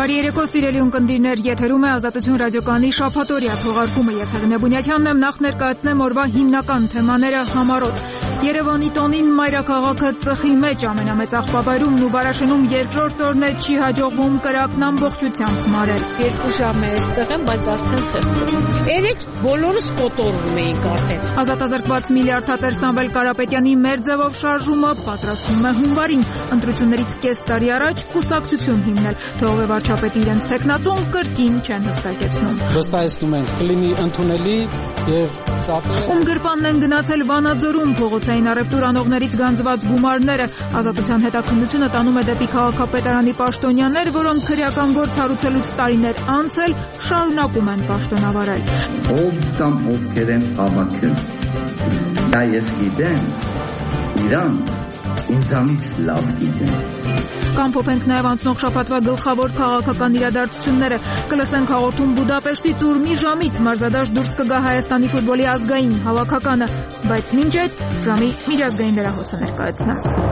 Բարի երեկո սիրելի ունկնդիրներ, եթերում է Ազատություն ռադիոկայանի շաբաթօրյա թողարկումը, ես Հեղինե Բունյաթյանն եմ, նախ ներկայացնեմ օրվա հիմնական թեմաները համառոտ։ Երևանի տոնին մայրաքաղաքը ծխի մեջ, ամենամեծ աղբավայրումն ու Բարաշենում երկրորդ օրն է չի հաջողվում կրակն ամբողջությամբ մարել։ 2 ժամ է այստեղ եմ, բայց արդեն խեղդում։ Երեք բոլորս կոտորվում էինք արդեն։ Ազատազրկված միլիարդատեր Սամվել Կարապետյանի մեր ձևով շարժումը պատրաստվում է հունվարին։ Ընտրություններից կես տարի առաջ կուսակցություն հիմնել, թող է վարչապետը իրենց թեկնածուն կրկին չեն հստակեցնում։ Վստահեցնում են կլինի ընդունելի եւ Ում գրպանն են գնացել Վանաձորում փողոցային առևտուր անողներից գանձված գումարները, Ազատության հետաքննությունը տանում է դեպի քաղաքապետարանի պաշտոնյաներ, որոնք քրեական գործ հարուցելուց տարիներ անց էլ շարունակում են պաշտոնավարել։ Ով կամ ովքեր են հավաքում, դա ես գիտեմ, իրան ինձանից լավ գիտեմ։ Կամ փոփենք նաև անցնող շաբաթվա գլխավոր քաղաքական իրադարձությունները, կլսենք հաղորդում Բուդապեշտից, ուր մի ժամից մարզադաշտ դուրս կգա Հայաստանի ֆուտբոլի ազգային հավաքականը, բայց մինչ այդ ժամի միջազգային լրահոսը ներկայացնեմ։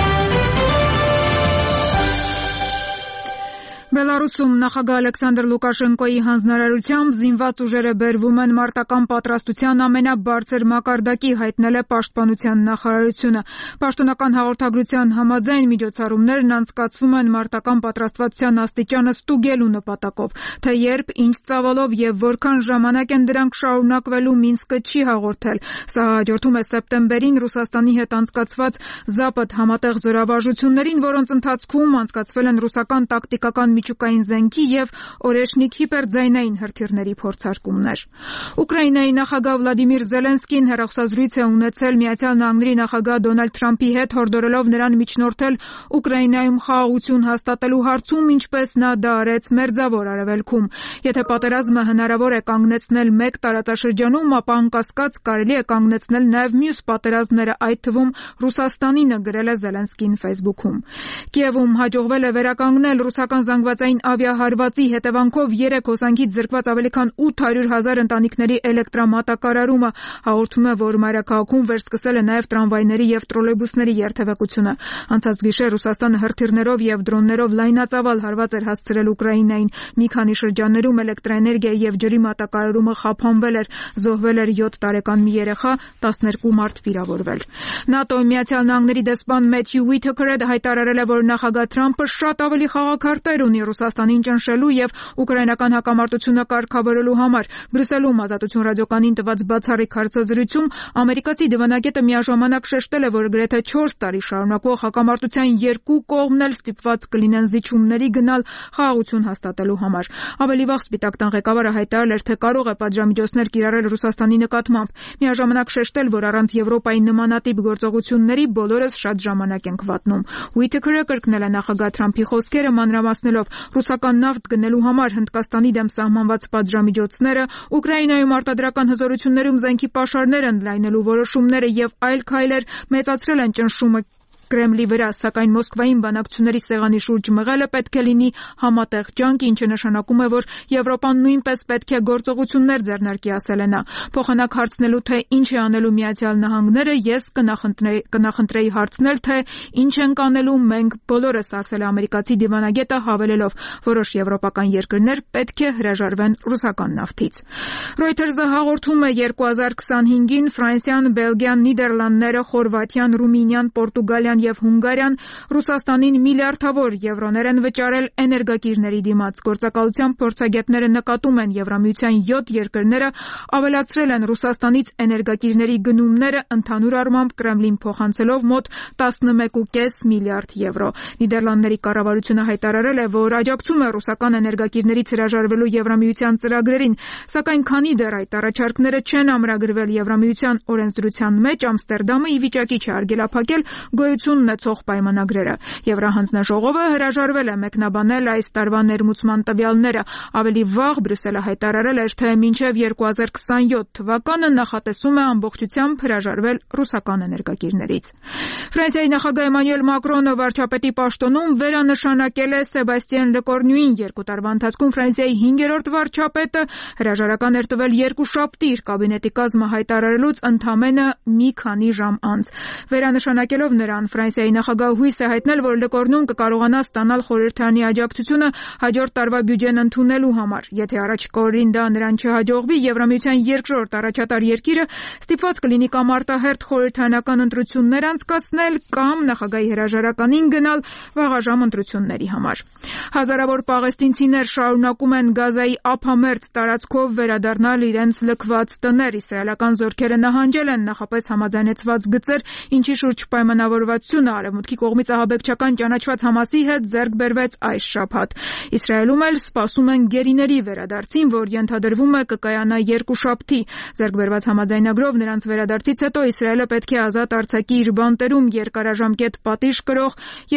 Բելարուսում նախագահ Ալեքսանդր Լուկաշենկոյի հանձնարարությամբ զինված ուժերը բերվում են մարտական պատրաստության ամենաբարձր մակարդակի, հայտնել է Պաշտպանության նախարարությունը։ Պաշտոնական հաղորդագրության համաձայն միջոցառումներն անցկացվում են մարտական պատրաստվածության աստիճանը ստուգելու նպատակով, թե երբ, ինչ ծավալով եւ որքան ժամանակ են դրանք շարունակվելու Մինսկը չի հաղորդել։ Սա հաջորդում է սեպտեմբերին Ռուսաստանի հետ անցկացված Զապադ համատեղ զորավարժություններին, որոնց ընթացքում անցկացվել են ռուսական տակտիկական միջուկային զենքի եւ օրեշնիկ հիպերձայնային հրթիռների փորձարկումներ։ Ուկրաինայի նախագահ Վլադիմիր Զելենսկին հեռախոսազրույց է ունեցել Միացյալ Նահանգների նախագահ Դոնալդ Թրամփի հետ, հորդորելով նրան միջնորդել Ուկրաինայում խաղաղություն հաստատելու հարցում, ինչպես նա դա արեց Մերձավոր Արևելքում։ Եթե պատերազմը հնարավոր է կանգնեցնել մեկ տարածաշրջանում, ապա անկասկած կարելի է կանգնեցնել նաեւ մյուս պատերազմները, այդ թվում Ռուսաստանինը, գրել է Զելենսկին Facebook-ում։ Կիևում հաջողվել է վերականգնել ռուսական զանգվածային ավիահարվածի հետևանքով 3 հոսանքից զրկված ավելի քան 800,000 ընտանիքների էլեկտրամատակարարումը, հաղորդում է, որ մայրաքաղաքում վերսկսել է նաև տրամվայների եւ տրոլեյբուսների երթևեկությունը։ Անցած գիշեր Ռուսաստանը հրթիռներով եւ դրոններով լայնածավալ հարված էր հասցրել Ուկրաինային։ Մի քանի շրջաններում էլեկտրաէներգիայի եւ ջրի մատակարարումը խափանվել էր, զոհվել էր 7 տարեկան մի երեխա, 12 մարդ վիրավորվել։ ՆԱՏՕ-ի Միացյալ Նահանգների դեսպան Մեթյու Ուիթեքերը հայտարարել է, որ նախագահ Թրամփը շատ ավելի խաղաղ ունի Ռուսաստանին ճնշելու եւ ուկրաինական հակամարտությունը կարգավորելու համար։ Բրյուսելում Ազատություն ռադիոկայանին տված բացառիկ հարցազրույցում ամերիկացի դիվանագետը միաժամանակ շեշտել է, որ գրեթե 4 տարի շարունակվող հակամարտության երկու կողմն էլ ստիպված կլինեն զիջումների գնալ խաղաղություն հաստատելու համար։ Ավելի վաղ Սպիտակ տան ղեկավարը հայտարարել էր, թե կարող է պատժամիջոցներ կիրառել Ռուսաստանի նկատմամբ։ Միաժամանակ շեշտել, որ առանց Եվրոպայի նմանատիպ գործողությունների բոլորս շատ ժամանակ ենք վատնում։ Ուիթեքերը կրկնել է նախագահ Թրամփի խոսքերը, մանրամասնելով ռուսական նավթ գնելու համար Հնդկաստանի դեմ սահմանված պատժամիջոցները, Ուկրաինայում արտադրական հզորություններում զենքի պաշարներ ընդլայնելու որոշումները եւ այլ քայլեր մեծացրել են ճնշումը Կրեմլի վրա, սակայն Մոսկվային բանակցությունների սեղանի շուրջ մղելը պետք է լինի համատեղ ջանք, ինչը նշանակում է, որ Եվրոպան նույնպես պետք է գործողություններ ձեռնարկի, ասել է նա։ Փոխանակ հարցնելու, թե ինչ է անելու Միացյալ Նահանգները, ես կնախընտրեի հարցնել, թե ինչ ենք անելու մենք բոլորս, ասել է ամերիկացի դիվանագետը, հավելելով, որոշ եվրոպական երկրներ պետք է հրաժարվեն ռուսական նավթից։ Reuters-ը հաղորդում է 2025-ին Ֆրանսիան, Բելգիան, Նիդերլանդները, Խորվաթիան, Ռումինիան, Պորտուգալիան եւ Հունգարիան Ռուսաստանին միլիարդավոր եվրոներ են վճարել էներգակիրների դիմաց։ Գործակալության փորձագետները նկատում են Եվրամիության 7 երկրները ավելացրել են Ռուսաստանից էներգակիրների գնումները, ընդհանուր առմամբ Կրեմլին փոխանցելով մոտ 11.5 միլիարդ եվրո։ Նիդերլանդների կառավարությունը հայտարարել է, որ աջակցում է ռուսական էներգակիրներից հրաժարվելու Եվրամիության ծրագրերին, սակայն քանի դեռ այդ առաջարկները չեն ամրագրվել Եվրամիության օրենսդրության մեջ, Ամստերդամը ի վիճակի չէ արգելափակել գոյություն ունեցող պայմանագրերը։ Եվրահանձնաժողովը հրաժարվել է մեկնաբանել այս տարվա ներմուծման տվյալները։ Ավելի վաղ Բրյուսելը հայտարարել էր, թե մինչև 2027 թվականը նախատեսում է ամբողջությամբ հրաժարվել ռուսական էներգակիրներից։ Ֆրանսիայի նախագահ Էմանուել Մակրոնը վարչապետի պաշտոնում վերանշանակել է Սեբաստիեն Լեկորնյուին։ 2 տարվա ընթացքում Ֆրանսիայի 5-րդ վարչապետը հրաժարական էր տվել 2 շաբթի իր կաբինետի կազմը հայտարարելուց ընդամենը մի քանի ժամ անց։ Վերանշանակելով նրան Ֆրանսիայի նախագահը հույս է հայտնել, որ Լկորնում կկարողանա ստանալ խորհրդարանի աջակցությունը հաջորդ տարվա բյուջեն ընդունելու համար։ Եթե առաջիկա օրերին դա նրան չհաջողվի, Եվրամիության երկրորդ առաջատար երկիրը ստիպված կլինի կամ արտահերթ խորհրդարանական ընտրություններ անցկացնել կամ նախագահի հրաժարականին գնալ վաղաժամ ընտրությունների համար։ Հազարավոր պաղեստինցիներ շարունակում են Գազայի ափամերձ տարածքով վերադառնալ իրենց լքված տներ։ Իսրայելական զորքերը նահանջել են նախապես համաձայնեցված գծեր, ինչի շուրջ պայմանավորվածությունը արևմուտքի կողմից ահաբեկչական ճանաչված Համասի հետ ձեռք բերվեց այս շաբաթ։ Իսրայելում էլ սպասում են գերիների վերադարձին, որ ենթադրվում է կկայանա երկուշաբթի։ Ձեռք բերված համաձայնագրով նրանց վերադարձից հետո Իսրայելը պետք է ազատ արձակի իր բանտերում երկարաժամկետ պատիժ կրող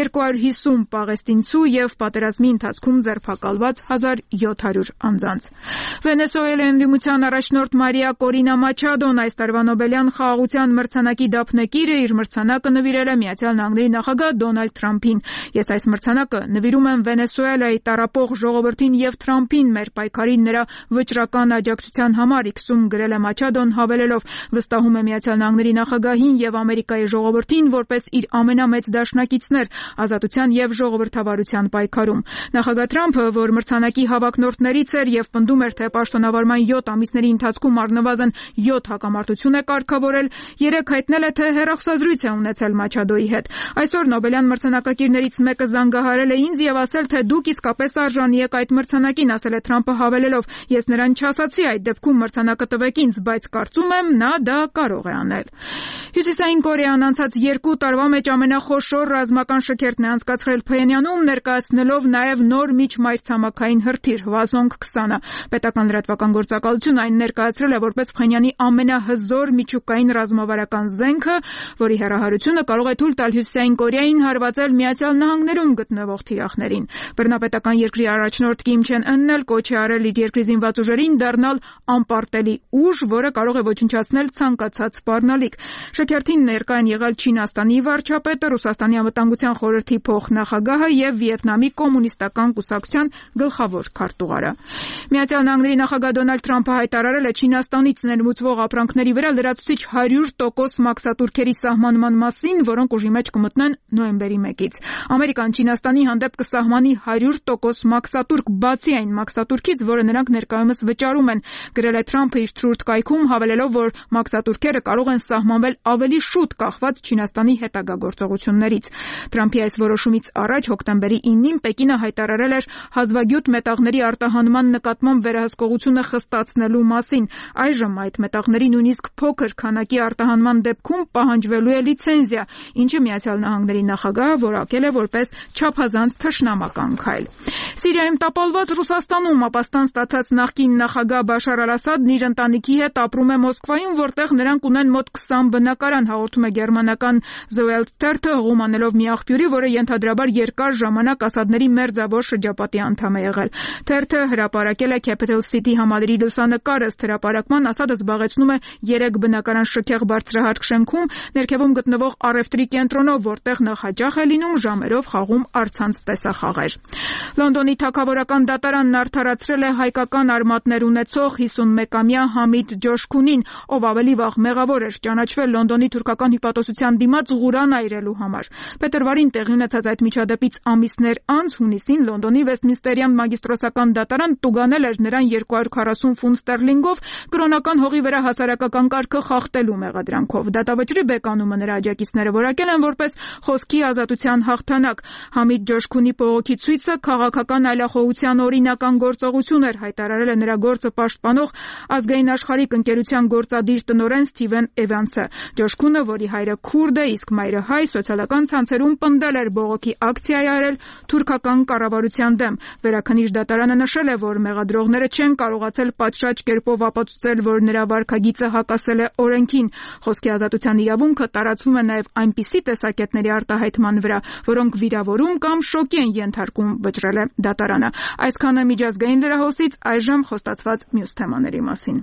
250 պաղեստինցու եւ պատերազմի ընթացքում ձերբակալված 1700 անձանց։ Վենեսուելյան լիմության առաջնորդ Մարիա Կորինա Մաչադոն այս տարվա Նոբելյան խաղաղության մրցանակի դափնեկիրը իր մրցանակը նվիրել է Միացյալ Նահանգների նախագահ Դոնալդ Թրամփին։ Ես այս մրցանակը նվիրում եմ Վենեսուելայի տառապող ժողովրդին եւ Թրամփին մեր պայքարին նրա վճռական աջակցության համար, X-ում գրել է Մաչադոն, հավելելով. վստահում է Միացյալ Նահանգների նախագահին եւ Ամերիկայի ժողովրդին որպես իր ամենամեծ դաշնակիցներ ազատության եւ ժողովրդավարության պայքարում։ Նախագահ Թրամփը, որ մրցանակի հավակնորդներից էր եւ պնդում էր, թե պաշտոնավարման 7 ամիսների ընթացքում առնվազն 7 հակամարտություն է կարգավորել, երեկ հայտնել է, թե հեռախոսազրույց է ունեցել Մաչադոյի հետ։ Այսօր Նոբելյան մրցանակակիրներից մեկը զանգահարել է ինձ եւ ասել, թե դուք իսկապես արժանի եք այդ մրցանակին, ասել է Թրամփը, հավելելով. ես նրան չասացի այդ դեպքում մրցանակը տվեք ինձ, բայց կարծում եմ նա դա կարող է անել։ Հյուսիսային Կորեան անցած 2 տարվա մեջ ամենախոշոր ռազմական շքերթն է անցկացրել Փյոնյանում, ներկայացնելով նաև նոր միջմայրցամաքային հրթիռ Հվազոնգ 20-ը։ Պետական լրատվական գործակալությունը այն ներկայացրել է որպես Փյոնյանի ամենահզոր միջուկային ռազմավարական զենքը, որի հեռահարությունը կարող է թույլ տալ Հյուսիսային Կորեային հարվածել Միացյալ Նահանգներում գտնվող թիրախներին։ Բռնապետական երկրի առաջնորդ Կիմ Չեն Ընն էլ կոչ է արել իր երկրի զինված ուժերին դառնալ անպարտելի ուժ, որը կարող է ոչնչացնել ցանկացած սպառնալիք։ Շքերթին ներկա են եղել Չինաստանի վարչապետը, Ռուսաստանի անվտանգության խորհրդի փոխնախագահը եւ Վիետնամի կոմունիստական կուսակցության գլխավոր քարտուղարը։ Միացյալ Նահանգների նախագահ Դոնալդ Թրամփը հայտարարել է Չինաստանից ներմուծվող ապրանքների վրա լրացուցիչ 100% մաքսատուրքերի սահմանման մասին, որոնք ուժի մեջ կմտնեն նոյեմբերի 1-ից։ Ամերիկան Չինաստանի հանդեպ կսահմանի 100% մաքսատուրք, բացի այն մաքսատուրքից, որը նրանք ներկայումս վճարում են, գրել է Թրամփը իր թրուրդ կայքում, հավելելով, որ մաքսատուրքերը կարող են սահմանվել ավելի շուտ կախված Չինաստանի հետագա գործողություններից։ Թրամփի այս որոշումից առաջ հոկտեմբերի 9-ին Պեկինը հայտարարել էր հազվագյուտ մետաղների արտահանման նկատմամբ վերահսկողությունը խստացնելու մասին։ Այժմ այդ մետաղների նույնիսկ փոքր քանակի արտահանման դեպքում պահանջվելու է լիցենզիա, ինչը Միացյալ Նահանգների նախագահը որակել է որպես չափազանց թշնամական քայլ։ Սիրիայում տապալված Ռուսաստանում ապաստան ստացած նախկին նախագահ Բաշար Ալ-Ասադն իր ընտանիքի հետ ապրում է Մոսկվայում, որտեղ նրանք ունեն մոտ 20 բնակարան, հաղորդում է գերմանական The Welt թերթը, հղում անելով մի աղբյուրի, որը ենթադրաբար երկար ժամանակ Ասադների մերձավոր շրջապատի անդամ է եղել։ Թերթը հրապարակել է Capital City համալիրի լուսանկարը, ըստ հրապարակման Ասադը զբաղեցնում է 3 բնակարան շքեղ բարձրահարկ շենքում, ներքևում գտնվող առևտրի կենտրոնով, որտեղ նա հաճախ է լինում ժամերով խաղում առցանց տեսախաղեր։ Լոնդոնի թագավորական դատարանն արդարացրել է հայկական արմատներ ունեցող 51-ամյա Համիդ Ջոշքունին, ով ավելի վաղ մեղավոր էր ճանաչվել Լոնդոնի թուրքական հյուպատոսության դիմաց Ղուրան այրելու համար։ Փետրվարին տեղի ունեցած այդ միջադեպից ամիսներ անց հունիսին Լոնդոնի Վեսթմինստերյան մագիստրոսական դատարան տուգանել էր նրան 240 ֆունտ ստերլինգով կրոնական հողի վրա հասարակական կարգը խախտելու մեղադրանքով։ Դատավճռի բեկանումը նրա աջակիցները որակել են որպես խոսքի ազատության հաղթանակ։ Համիդ Ջոշքունի բողոքի ցույցը քաղաքական այլախոհության օրինական գործողություն էր, հայտարարել է նրա գործը պաշտպանող ազգային աշխարհիկ ընկերության գործադիր տնօրեն Սթիվեն Էվանսը։ Ջոշքունը, որի հայրը քուրդ է, իսկ մայրը հայ, սոցիալական ցանցերում պնդել էր բողոքի ակցիա արել թուրքական կառավարության դեմ։ Վերաքննիչ դատարանը նշել է, որ մեղադրողները չեն կարողացել պատշաճ կերպով ապացուցել, որ նրա վարքագիծը հակասել է օրենքին։ Խոսքի ազատության իրավունքը տարածվում է նաև այնպիսի տեսակետների արտահայտման վրա, որոնք վիրավորում կամ շոկի են ենթարկում, վճռել է դատարանը։ Այսքանը միջազգային լրահոսից, այժմ խոստացված մյուս թեմաների մասին։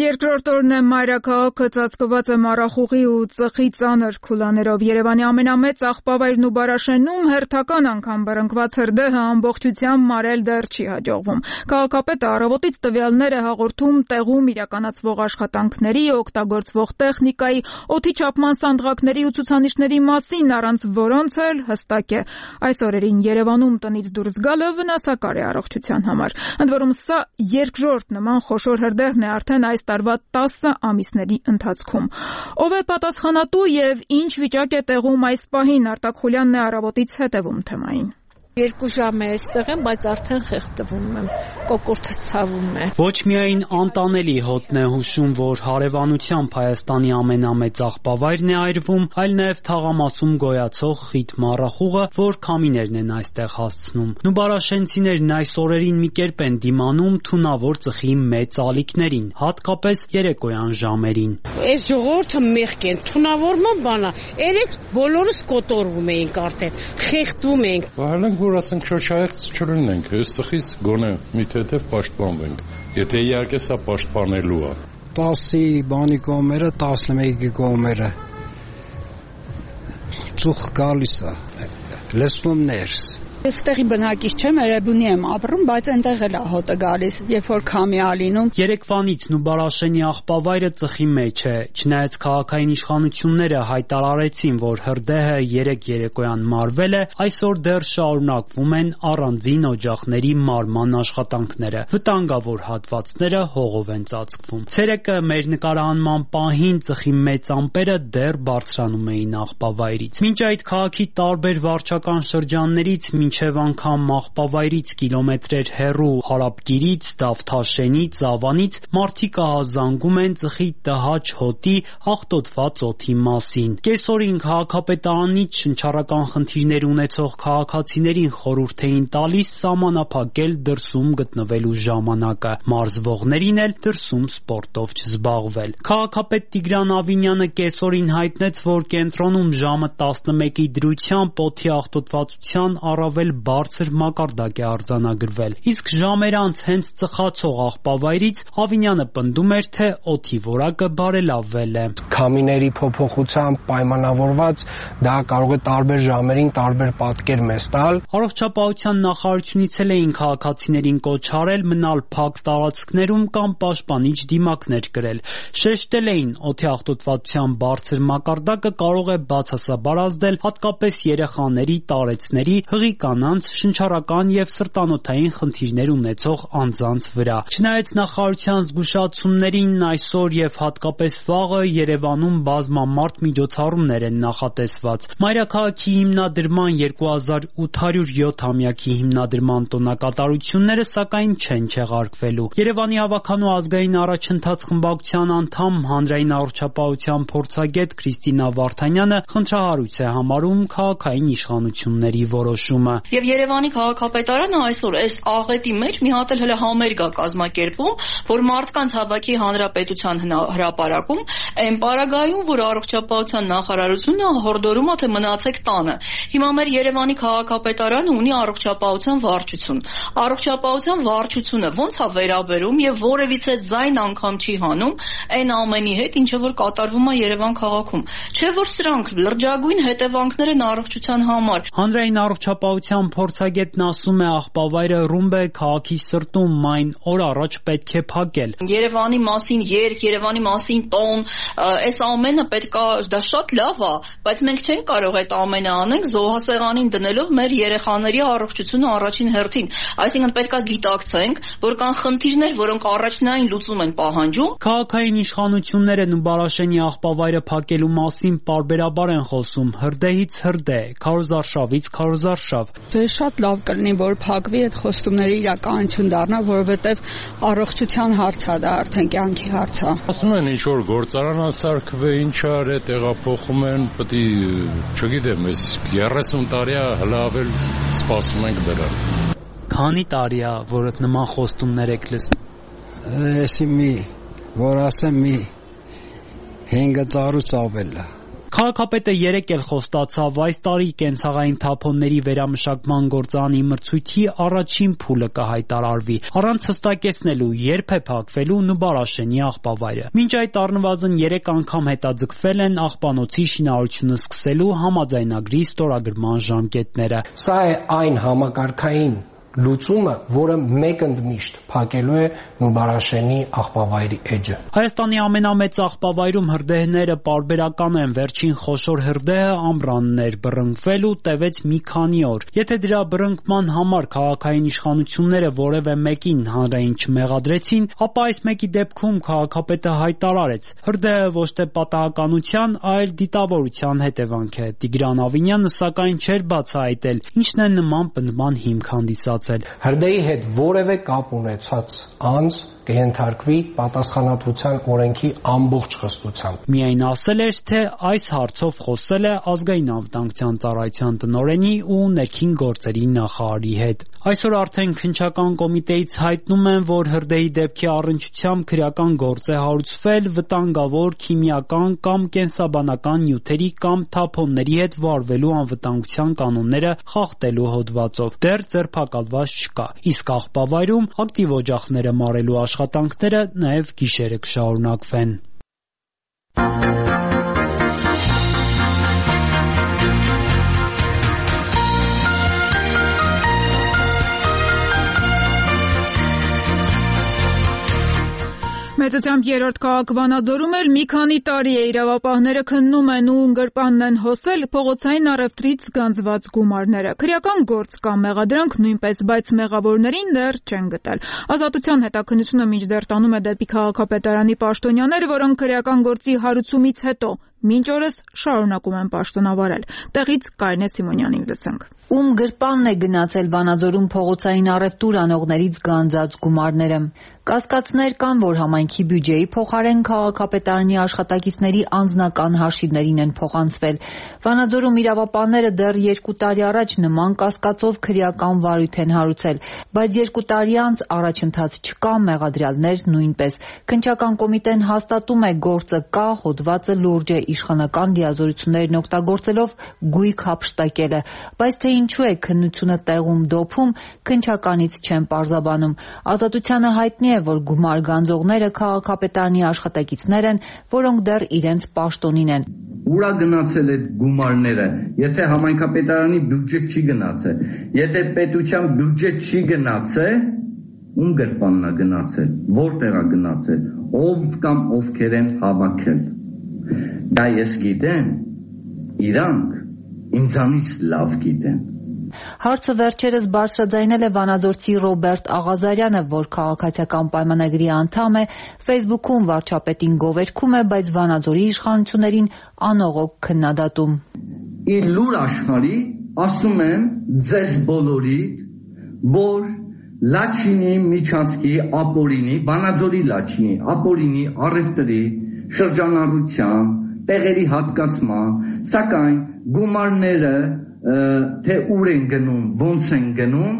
Երկրորդ օրն է մայրաքաղաքը ծածկված է մառախուղի ու ծխի ծանր քուլաներով։ Երևանի ամենամեծ աղբավայրն ու Բարաշենում հերթական անգամ բռնկված հրդեհը ամբողջությամբ մարել դեռ չի հաջողվում։ Քաղաքապետը առավոտից տվյալներ է հաղորդում տեղում իրականացվող աշխատանքների, օգտագործվող տեխնիկայի, օդի չափման սանդղակների ու ցուցանիշների մասին, առանց որոնց էլ հստակ է այս օրերին Երևանում տնից դուրս գալը վնասակար է առողջության համար։ Ընդ որում սա երկրորդ նման խոշոր հրդեհն է արդեն այս տարվա 10 ամիսների ընթացքում։ Ով է պատասխանատու եւ ինչ վիճակ է տեղում այս պահին, Արտակ Խուլյանն է առավոտից հետևում թեմային։ 2 ժամ է այստեղ եմ, բայց արդեն խեղդվում եմ, կոկորդս ցավում է։ Ոչ միայն անտանելի հոտն է հուշում, որ հարևանությամբ Հայաստանի ամենամեծ աղբավայրն է այրվում, այլ նաև թաղամասում գոյացող խիտ մառախուղը, որ քամիներն են այստեղ հասցնում։ Նուբարաշենցիներն այս օրերին մի կերպ են դիմանում թունավոր ծխի մեծ ալիքներին, հատկապես երեկոյան ժամերին։ Այս ժողովուրդը մեղք են, թունավորման բանա։ Երեք բոլորս կոտորվում էինք արդեն, խեղդվում էինք։ Որ ասենք շոշայից չլինենք, այս ծխից գոնե մի թեթև պաշտպանվենք, եթե իհարկե սա պաշտպանելու է։ 10-ի բանի կողմերը, 11-ի կողմերը ծուխ գալիս է, լսվում ներս։ Ես տեղի բնակիչ չեմ, Էրեբունի եմ ապրում, բայց այնտեղ էլ է հոտը գալիս, երբ որ քամի է լինում։ Երեկվանից Նուբարաշենի աղբավայրը ծխի մեջ է, չնայած քաղաքային իշխանությունները հայտարարեցին, որ հրդեհը 3 երեկոյան մարվել է, այսօր դեռ շարունակվում են առանձին օջախների մարման աշխատանքները։ Վտանգավոր հատվածները հողով են ծածկվում։ Ցերեկը մեր նկարահանման պահին ծխի մեծ ամպերը դեռ բարձրանում էին աղբավայրից։ Մինչ այդ քաղաքի տարբեր վարչական շրջաններից մինչև անգամ աղբավայրից կիլոմետրեր հեռու Արաբկիրից, Դավթաշենից, Ավանից մարդիկ ահազանգում են ծխի տհաճ հոտի, աղտոտված օդի մասին։ Կեսօրին քաղաքապետարանից շնչառական խնդիրներ ունեցող քաղաքացիներին խորհուրդ էին տալիս սահմանափակել դրսում գտնվելու ժամանակը, մարզվողներին էլ դրսում սպորտով չզբաղվել։ Քաղաքապետ Տիգրան Ավինյանը կեսօրին հայտնեց, որ կենտրոնում ժամը 11-ի դրությամբ օդի աղտոտվածության առավել բարձր մակարդակ է արձանագրվել։ Իսկ ժամեր անց հենց ծխացող աղբավայրից Ավինյանը պնդում էր, թե օդի որակը բարելավվել է։ Քամիների փոփոխությամբ պայմանավորված դա կարող է տարբեր ժամերին տարբեր պատկեր մեզ տալ։ Առողջապահության նախարարությունից էլ էին քաղաքացիներին կոչ արել մնալ փակ տարածքներում կամ պաշտպանիչ դիմակներ կրել։ Շեշտել էին, օդի աղտոտվածության բարձր մակարդակը կարող է բացասաբար ազդել հատկապես երեխաների, տարեցների, հղի կանանց, շնչառական եւ սրտանոթային խնդիրներ ունեցող անձանց վրա։ Չնայած նախարարության զգուշացումներին, այսօր եւ հատկապես վաղը Երևանում բազմամարդ միջոցառումներ են նախատեսված։ Մայրաքաղաքի հիմնադրման 2807-ամյակի հիմնադրման տոնակատարությունները սակայն չեն չեղարկվելու։ Երևանի հավաքանու ազգային առաջընթաց խմբակցության անդամ, հանրային առողջապահության փորձագետ Քրիստինա Վարդանյանը խնդրահարույց է համարում քաղաքային իշխանությունների որոշումը։ Եվ Երևանի քաղաքապետարանը այսօր այս աղետի մեջ մի հատ էլ հələ համերգ է կազմակերպում, որ մարդկանց հավաքի հանրապետության հրապարակում այն պարագայում, որ առողջապահության նախարարությունը հորդորում է, թե մնացեք տանը։ Հիմա մեր Երևանի քաղաքապետարանը ունի առողջապահության վարչություն։ Առողջապահության վարչությունը ոնց է վերաբերում եւ որևիցե ձայն անգամ չի հանում այն ամենի հետ, ինչը որ կատարվում է Երևան քաղաքում։ Չէ՞ որ սրանք լրջագույն հետևանքներ են առողջության համար։ Հանրային առողջապահության փորձագետն ասում է, աղբավայրը ռումբ է քաղաքի սրտում, այն օր առաջ պետք է փակել։ Երևանի մասին երգ, Երևանի մասին տոն, այս ամենը պետքա, դա շատ լավ է, բայց մենք չենք կարող այդ ամենը անենք զոհասեղանին դնելով մեր երեխաների առողջությունը առաջին հերթին։ Այսինքն պետքա գիտակցենք, որ կան խնդիրներ, որոնք առաջնային լուծում են պահանջում։ Քաղաքային իշխանությունները Նուբարաշենի աղբավայրը փակելու մասին պարբերաբար են խոսում, հրդեհից հրդեհ, քարոզարշավից քարոզարշավ։ Դե շատ լավ կլինի, որ փակվի այդ խոստումների իրականություն դառնա, որովհետև առողջության հարց է, դա արդեն կյանքի հարց է։ Ասում են ինչ որ գործարան ասարքվե, ինչ արե, տեղափոխում են, պետք է, չգիտեմ, այս 30 տարի է հլավել սպասում ենք դրան։ Քանի տարի է, որ այդ նման խոստումներ եք լսում։ Էսի մի, որ ասեմ մի 5 տարուց ավել է։ Քաղաքապետը երեկ էլ խոստացավ այս տարի կենցաղային թափոնների վերամշակման գործարանի մրցույթի առաջին փուլը կհայտարարվի, առանց հստակեցնելու երբ է փակվելու Նուբարաշենի աղբավայրը։ Մինչ այդ առնվազն 3 անգամ հետաձգվել են աղբանոցի շինարարությունը սկսելու համաձայնագրի ստորագրման ժամկետները։ Սա է այն համակարգային լուծումը, որը մեկընդմիշտ փակելու է Նուբարաշենի աղբավայրի էջը։ Հայաստանի ամենամեծ աղբավայրում հրդեհները պարբերական են, վերջին խոշոր հրդեհը ամռանն էր, բռնկվել ու տևեց մի քանի օր։ Եթե դրա բռնկման համար քաղաքային իշխանությունները որևէ մեկին հանրային չմեղադրեցին, ապա այս մեկի դեպքում քաղաքապետը հայտարարեց. հրդեհը ոչ թե պատահականության, այլ դիտավորության հետևանք է։ Տիգրան Ավինյանը սակայն չէր բացահայտել, ինչն է նման պնդման հիմք հանդիսացել։ Հրդեհի հետ որևէ կապ ունեցած անձ կհենթարկվի պատասխանատվության օրենքի ամբողջ խստությամբ։ Միայն ասել էր, թե այս հարցով խոսել է ազգային անվտանգության ծառայության տնօրենի ու ներքին գործերի նախարարի հետ։ Այսօր արդեն քննչական կոմիտեից հայտնում են, որ հրդեհի դեպքի առնչությամբ քրեական գործ է հարուցվել վտանգավոր քիմիական կամ կենսաբանական նյութերի կամ թափոնների հետ վարվելու անվտանգության կանոնները խախտելու հոդվածով։ Դեռ ձերբակալված չկա։ Իսկ աղբավայրում ակտիվ օջախները մարելու աշխատանքները նաև գիշերը կշարունակվեն։ Մեծությամբ երրորդ քաղաք Վանաձորում էլ մի քանի տարի է իրավապահները քննում են ու գրպանն են հոսել փողոցային առևտրից գանձված գումարները։ Քրեական գործ կամ մեղադրանք նույնպես, բայց մեղավորներին դեռ չեն գտել։ Ազատության հետաքննությունը մինչդեռ տանում է դեպի քաղաքապետարանի պաշտոնյաներ, որոնք քրեական գործի հարուցումից հետո մինչ օրս շարունակում են պաշտոնավարել։ Տեղից Կարինե Սիմոնյանին լսենք։ Ում գրպանն է գնացել Վանաձորում փողոցային առևտուր անողներից գանձած գումարները։ Կասկածներ կան, որ համայնքի բյուջեի փոխարեն քաղաքապետարանի աշխատակիցների անձնական հաշիվներին են փոխանցվել։ Վանաձորում իրավապահները դեռ 2 տարի առաջ նման կասկածով քրեական վարույթ են հարուցել, բայց 2 տարի անց առաջընթաց չկա, մեղադրյալներ նույնպես։ Քննչական կոմիտեն հաստատում է գործը կա, հոդվածը լուրջ է, իշխանական լիազորություններն օգտագործելով գույք հափշտակել է, բայց թե ինչու է քննությունը տեղում դոփում, քննչականից չեն պարզաբանում։ Ազատությանը հայտնի է, որ գումար գանձողները քաղաքապետարանի աշխատակիցներ են, որոնք դեռ իրենց պաշտոնին են։ Ուրա գնացել այդ գումարները, եթե համայնքապետարանի բյուջե չի գնացել, եթե պետության բյուջե չի գնացել, ում գրպանն է գնացել, որտեղ է գնացել, ով կամ ովքեր են հավաքել։ Դա ես գիտեմ, իրանք ինձանից լավ գիտեն։ Հարցը վերջերս բարձրաձայնել է վանաձորցի Ռոբերտ Աղազարյանը, որ քաղաքացիական պայմանագրի անդամ է, Facebook-ում վարչապետին գովերգում է, բայց Վանաձորի իշխանություններին անողոք քննադատում։ Իր լուր աշխարհի ասում եմ ձեզ բոլորի, որ Լաչինի միջանցքի ապօրինի, Վանաձորի Լաչինի ապօրինի առևտրի շրջանառության տեղերի հատկացման, սակայն գումարները թե ուր են գնում, ոնց են գնում,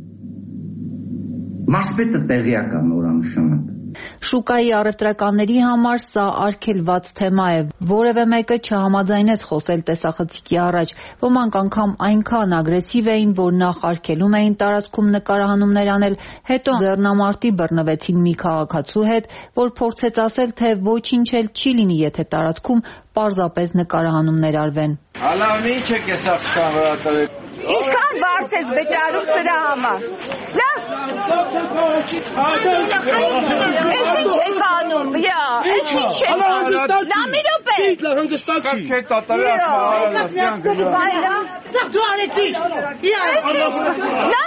մարզպետը տեղյակ է նորանշանակ։ Շուկայի առևտրականների համար սա արգելված թեմա է, որևէ մեկը չհամաձայնեց խոսել տեսախցիկի առաջ, ոմանք անգամ այնքան ագրեսիվ էին, որ նախ արգելում էին տարածքում նկարահանումներ անել, հետո ձեռնամարտի բռնվեցին մի քաղաքացու հետ, որ փորձեց ասել, թե ոչինչ էլ չի լինի, եթե տարածքում պարզապես նկարահանումներ արվեն։ Ալավնի ինչ եք ես աղջկան վրա տվել։ Ինչքան բարձ ես վճարում սրա համար։ Ես ինչ եք անում, ես ինչ եք անում։ Նա մի րոպե։ Կրկետ տատարի ասմահարան դու արեցիր։ Նա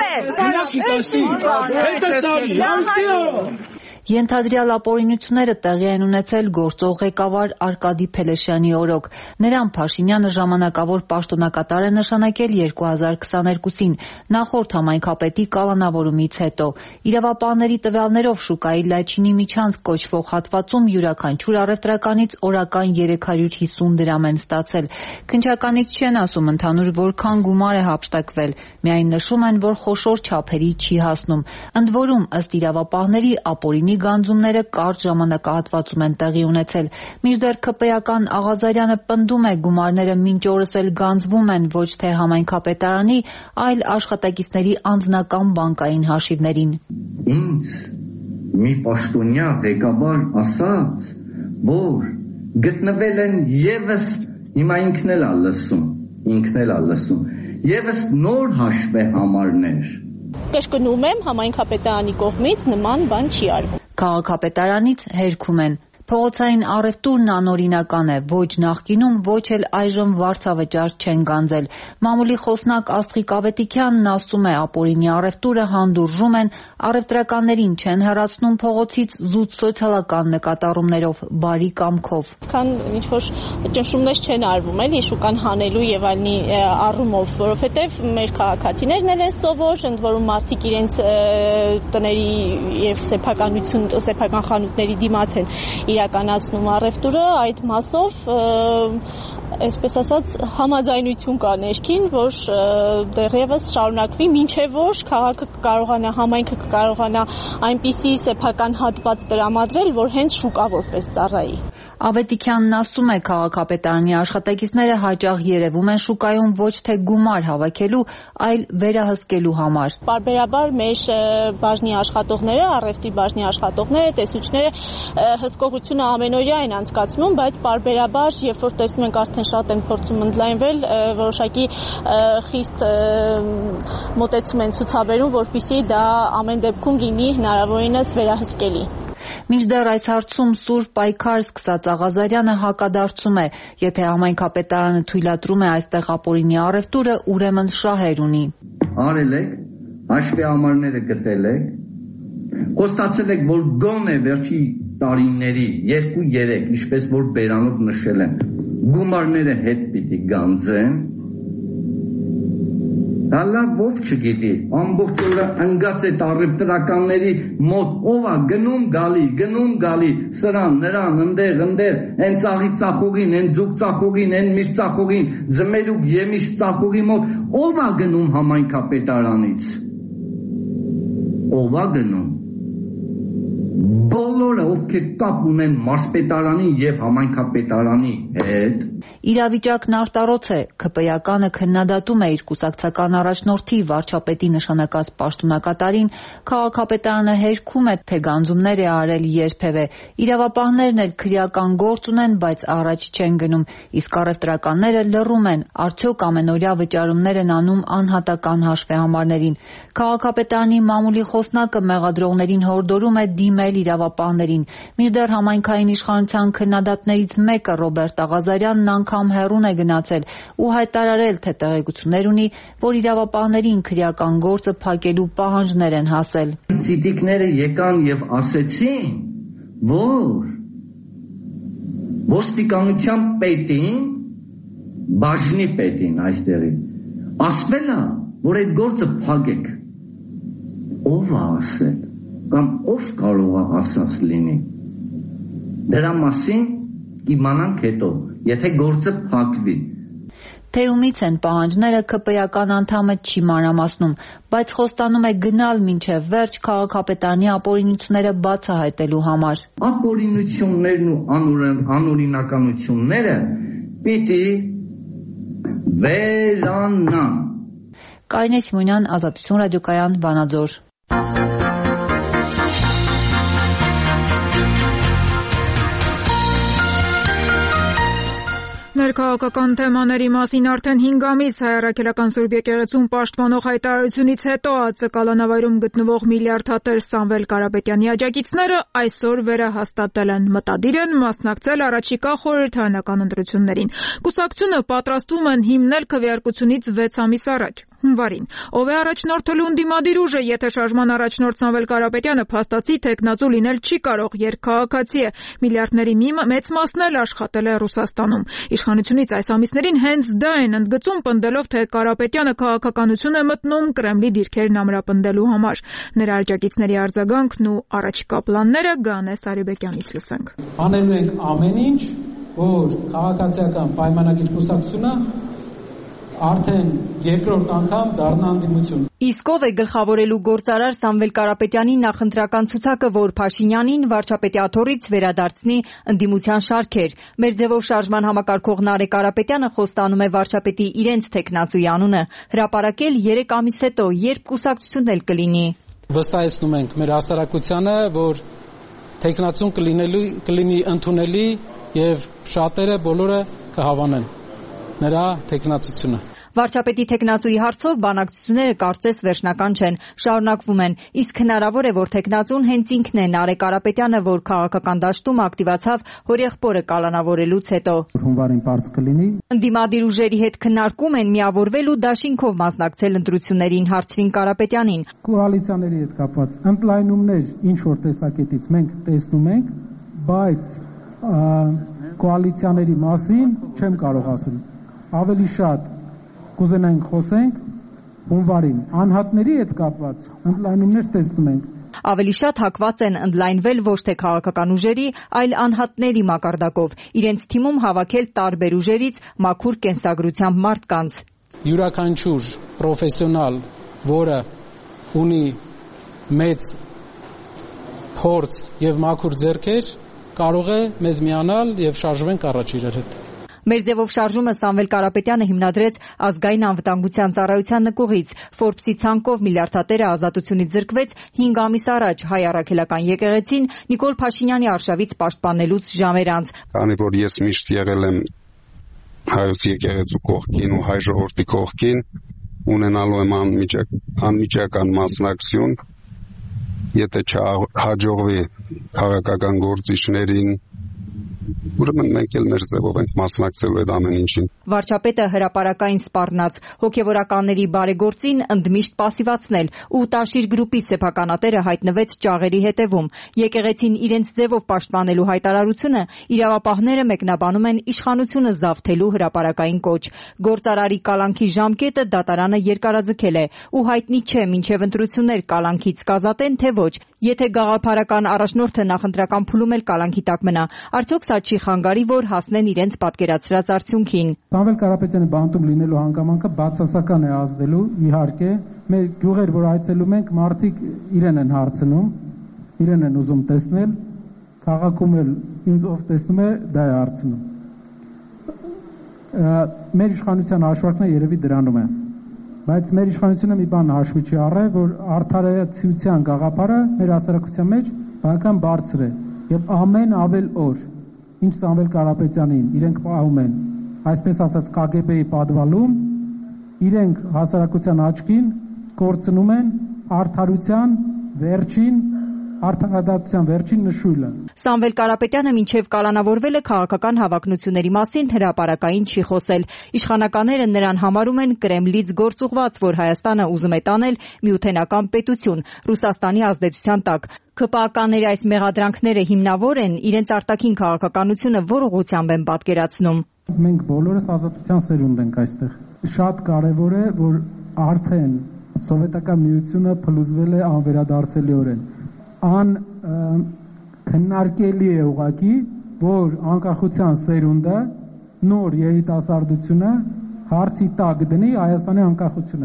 մի րոպե։ Ենթադրյալ ապօրինությունները տեղի են ունեցել գործող ղեկավար Արկադի Փելեշյանի օրոք։ Նրան Փաշինյանը ժամանակավոր պաշտոնակատար է նշանակել 2022-ին, նախորդ համայնքապետի կալանավորումից հետո։ Իրավապահների տվյալներով շուկայի Լաչինի միջանցք կոչվող հատվածում յուրաքանչյուր առևտրականից օրական 350 դրամ են ստացել։ Քննչականից չեն ասում ընդհանուր որքան գումար է հափշտակվել, միայն նշում են, որ խոշոր չափերի չի հասնում։ Ընդ որում, ըստ իրավապահների, ապօրինի գանձումները կարճ ժամանակահատվածում են տեղի ունեցել։ Մինչդեռ ՔՊ-ական Աղազարյանը պնդում է, գումարները մինչ օրս էլ գանձվում են ոչ թե համայնքապետարանի, այլ աշխատակիցների անձնական բանկային հաշիվներին։ Ինձ մի պաշտոնյա ղեկավար ասաց, որ գտնվել են եւս հիմա ինքն էլ է լսում, եւս նոր հաշվեհամարներ։ Կրկնում եմ, համայնքապետարանի կողմից նման բան չի արվում։ Քաղաքապետարանից հերքում են։ Փողոցային առևտուրն անօրինական է, ոչ նախկինում, ոչ էլ այժմ վարձավճար չեն գանձել։ Մամուլի խոսնակ Աստղիկ Ավետիքյանն ասում է, ապօրինի առևտուրը հանդուրժում են, առևտրականներին չեն հեռացնում փողոցից զուտ սոցիալական նկատառումներով, բարի կամքով։ Քան ինչ-որ ճնշումներ չեն արվում, էլի շուկան հանելու եւ այլնի առումով, որովհետեւ մեր քաղաքացիներն են սովոր, ընդ որում մարդիկ իրենց տների եւ սեփական խանութների դիմաց են իրականացնում առևտուրը, այդ մասով այսպես ասած համաձայնություն կա ներքին, որ դեռևս շարունակվի, մինչև որ քաղաքը կարողանա, համայնքը կարողանա այնպիսի սեփական հատված տրամադրել, որ հենց շուկա որպես ծառայի։ Ավետիքյանն ասում է, քաղաքապետարանի աշխատակիցները հաճախ երևում են շուկայում ոչ թե գումար հավաքելու, այլ վերահսկելու համար։ Պարբերաբար մեր բաժնի աշխատողները, առևտրի բաժնի աշխատողները, տեսուչները հսկողությունը ամենօրյա են անցկացնում, բայց պարբերաբար, երբ որ տեսնում ենք արդեն շատ են փորձում ընդլայնվել, որոշակի խիստ մոտեցում են ցուցաբերում, որպեսզի դա ամեն դեպքում լինի հնարավորինս վերահսկելի։ Մինչդեռ այս հարցում սուր պայքար սկսած Աղազարյանը հակադարձում է, եթե համայնքապետարանը թույլատրում է այստեղ ապօրինի առևտուրը, ուրեմն շահեր ունի։ Արել եք, հաշվեհամարները գտել եք, խոստացել եք, որ գոնե վերջի տարիների 2-3, ինչպես որ բերանով նշել են, գումարները հետ պիտի գանձեն, Հալավ ով չգիտի, ամբողջ օրը ընկած այդ առևտրականների մոտ ով է գնում գալի, սրան, նրան, ընդեղ, են ծաղի ծախողին, են ձուկ ծախողին, են միշտ ծախողին, ձմերուկ եմիշ ծախողի մոտ, ով է գնում համայնքապետարանից, ով է գնում, բոլորը ովքեր կապ ունեն մարզպետարանի եւ համայնքապետարանի հետ։ Իրավիճակն արտառոց է, ՔՊ-ականը քննադատում է իր կուսակցական առաջնորդի վարչապետի նշանակած պաշտոնակատարին, քաղաքապետարանը հերքում է, թե գանձումներ է արել երբևէ, իրավապահներն էլ քրեական գործ ունեն, բայց առաջ չեն գնում, իսկ առևտրականները լռում են, արդյոք ամենօրյա վճարումներ են անում անհատական հաշվեհամարներին։ Քաղաքապետարանի մամուլի խոսնակը մեղադրողներին հորդորում է դիմել իրավապահներին, մինչդեռ համայնքային իշխանության քննադատներից մեկը Ռոբերտ Աղազարյանն անգամ հեռուն է գնացել ու հայտարարել, թե տեղեկություններ ունի, որ իրավապահներին քրեական գործը փակելու պահանջներ են հասել։ Ցիտիկները եկան եւ ասեցին, որ ոստիկանության պետին, բաժնի պետին այստեղի, ասվել է, որ այդ գործը փակեք։ Ով է ասել, կամ ով կարող է ասած լինի։ Դրա մասին իմանանք հետո, եթե գործը փակվի։ Թե ումից են պահանջները ՔՊ-ական անդամը չի մանրամասնում, բայց խոստանում է գնալ մինչև վերջ քաղաքապետարանի ապօրինությունները բացահայտելու համար։ Ապօրինություններն ու անօրինականությունները պիտի վերանան։ Կարինե Սիմոնյան, Ազատություն ռադիոկայան, Վանաձոր։ Ներքաղաքական թեմաների մասին արդեն 5 ամիս Հայ Առաքելական Սուրբ եկեղեցում պաշտպանող հայտարարությունից հետո ԱԾ կալանավայրում գտնվող միլիարդատեր Սամվել Կարապետյանի աջակիցները այսօր վերահաստատել են, մտադիր են մասնակցել առաջիկա խորհրդարանական ընտրություններին։ Կուսակցությունը պատրաստվում են հիմնել քվեարկությունից 6 ամիս առաջ, հունվարին։ Ով է առաջնորդելու ընդդիմադիր ուժը, եթե շարժման առաջնորդ Սամվել Կարապետյանը փաստացի թեկնածու լինել չի կարող, երկքաղաքացի է, միլիարդների մի մեծ մասն էլ աշխատել է Ռուսաստանում։ Իշխանությունից այս ամիսներին հենց դա են ընդգծում, պնդելով, թե Կարապետյանը քաղաքականություն է մտնում Կրեմլի դիրքերն ամրապնդելու համար։ Նրա աջակիցների արձագանքն ու առաջիկա պլանները Գանե Սարիբեկյանից լսենք։ Անելու ենք ամեն ինչ, որ քաղաքացիական պայմանագիր կուսակցությունը արդեն երկրորդ անգամ դառնա ընդդիմություն։ Իսկ ով է գլխավորելու գործարար Սամվել Կարապետյանի նախընտրական ցուցակը, որ Փաշինյանին վարչապետի աթոռից վերադարձնի ընդդիմության շարքեր։ Մեր ձևով շարժման համակարգող Նարեկ Կարապետյանը խոստանում է վարչապետի իրենց թեկնածուի անունը հրապարակել 3 ամիս հետո, երբ կուսակցությունն էլ կլինի։ Վստահեցնում ենք մեր հասարակությանը, որ թեկնածուն կլինի ընդունելի եւ շատերը բոլորը կհավանեն նրա թեկնածությունը։ Վարչապետի թեկնածուի հարցով բանակցությունները կարծես վերջնական չեն, շարունակվում են, իսկ հնարավոր է, որ թեկնածուն հենց ինքն է Նարեկ Կարապետյանը, որ քաղաքական դաշտում ակտիվացավ հորեղբորը կալանավորելուց հետո։ Հունվարին պարզ կլինի։ Ընդդիմադիր ուժերի հետ քննարկում են միավորվել ու դաշինքով մասնակցել ընտրություններին, հարցրին Կարապետյանին։ Կոալիցիաների հետ կապված ընդլայնումներ ինչ որ տեսակետից մենք տեսնում ենք, բայց կոալիցիաների մասին չեմ կարող ասել։ Ավելի շատ կուզենանք խոսենք հունվարին, անհատների հետ կապված ընդլայնումներ տեսնում ենք։ Ավելի շատ հակված են ընդլայնվել ոչ թե քաղաքական ուժերի, այլ անհատների մակարդակով, իրենց թիմում հավաքել տարբեր ուժերից մաքուր կենսագրությամբ մարդկանց։ Յուրաքանչյուր պրոֆեսիոնալ, որը ունի մեծ փորձ եւ մաքուր ձեռքեր, կարող է մեզ միանալ եւ շարժվենք առաջ իրար հետ։ Մեր ձևով շարժումը Սամվել Կարապետյանը հիմնադրեց ազգային անվտանգության ծառայության նկուղից։ Ֆորբսի ցանկով միլիարդատերը ազատությունից զրկվեց 5 ամիս առաջ հայ առաքելական եկեղեցին Նիկոլ Փաշինյանի արշավից պաշտպանելուց ժամեր անց։ Քանի որ ես միշտ եղել եմ հայոց եկեղեցու կողքին ու հայ ժողովրդի կողքին, ունենալու եմ անմիջական մասնակցություն, եթե չհաջողվի քաղաքական գործիչներին, ուրեմն մենք էլ մեր ձևով ենք մասնակցելու այդ ամեն ինչին։ Վարչապետը հրապարակային սպառնաց հոգևորականների բարեգործին ընդմիշտ պասիվացնել ու Տաշիր գրուպի սեփականատերը հայտնվեց ճաղերի հետևում։ Եկեղեցին իրենց ձևով պաշտպանելու հայտարարությունը իրավապահները մեկնաբանում են իշխանությունը զավթելու հրապարակային կոչ։ Գործարարի կալանքի ժամկետը դատարանը երկարաձգել է ու հայտնի չէ մինչև ընտրություններ կալանքից կազատեն թե ոչ։ Եթե գաղափարական առաջնորդը նախընտրական փուլում էլ կալանքի տակ մնա, արդյոք սա չի խանգարի, որ հասնեն իրենց պատկերացրած արդյունքին։ Սամվել Կարապետյանի բանտում լինելու հանգամանքը բացասական է ազդելու, իհարկե, մեր գյուղեր, որ այցելում ենք, մարդիկ իրեն են հարցնում, իրեն են ուզում տեսնել, քաղաքում էլ ինձ ով տեսնում է, դա է հարցնում։ Մեր իշխանության հաշվարկն երևի դրանում է։ Բայց մեր իշխանությունը մի բան հաշվի չի առել, որ արդարացիության գաղափարը մեր հասարակության մեջ բավական բարձր է եւ ամեն ավել օր ինչ Սամվել Կարապետյանին իրենք պահում են, այսպես ասած KGB-ի պատվալում, իրենք հասարակության աչքին կորցնում են արդարադատության վերջին նշույլը։ Սամվել Կարապետյանը մինչև կալանավորվելը քաղաքական հավակնությունների մասին հրապարակային չի խոսել։ Իշխանականները նրան համարում են Կրեմլից գործուղված, որ Հայաստանը ուզում է տանել միութենական պետություն Ռուսաստանի ազդեցության տակ։ ԿՊԱ-ականների այս մեղադրանքները հիմնավոր են, իրենց արտաքին քաղաքականությունը որ ուղղությամբ են պատկերացնում։ Մենք բոլորս ազատության սերունդ ենք այստեղ։ Շատ կարևոր է, որ արդեն սովետական միությունը փլուզվել է անվերադարձելիորեն։ Քննարկելի է ուղղակի, որ անկախության սերունդը, նոր երիտասարդությունը հարցի տակ դնի Հայաստանի անկախությունը։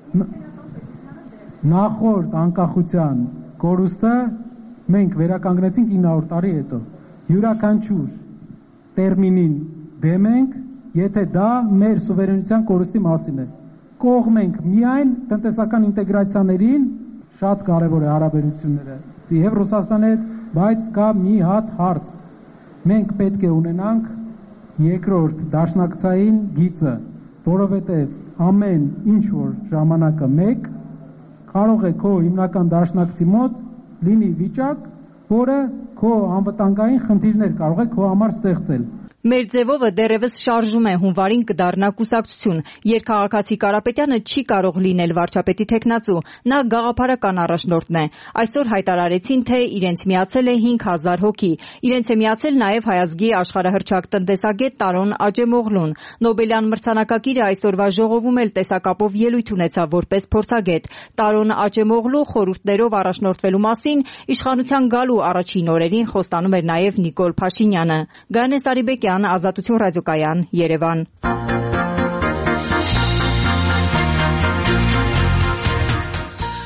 Նախորդ անկախության կորուստը մենք վերականգնեցինք 900 տարի հետո։ Յուրաքանչյուր տերմինին դեմ ենք, եթե դա մեր սուվերենության կորուստի մասին է։ Կողմ ենք միայն տնտեսական ինտեգրացիաներին, շատ կարևոր է հարաբերությունները եւ Ռուսաստանի հետ, բայց կա մի հատ հարց։ Մենք պետք է ունենանք երկրորդ դաշնակցային գիծը, որովհետեւ ամեն ինչ որ ժամանակը մեկ կարող է քո հիմնական դաշնակցի մոտ լինի վիճակ, որը քո անվտանգային խնդիրներ կարող է քո համար ստեղծել։ Մեր ձևովը դեռևս շարժում է հունվարին կդառնա կուսակցություն։ Երկքաղաքացի Կարապետյանը չի կարող լինել վարչապետի թեկնածու, նա գաղափարական առաջնորդն է։ Այսօր հայտարարեցին, թե իրենց միացել է 5000 հոգի։ Իրենց է միացել նաև հայազգի աշխարհահռչակ տնտեսագետ Տարոն Աջեմօղլուն։ Նոբելյան մրցանակակիրը այսօրվա ժողովում էլ տեսակապով ելույթ ունեցավ որպես փորձագետ։ Տարոն Աջեմօղլու խորհուրդներով առաջնորդվելու մասին իշխանության գալու առաջին օրերին խոստանում էր նաև Նիկոլ Փաշինյանը։ Գայանե Սարիբեկյան, Ազատություն ռադիոկայան, Երևան։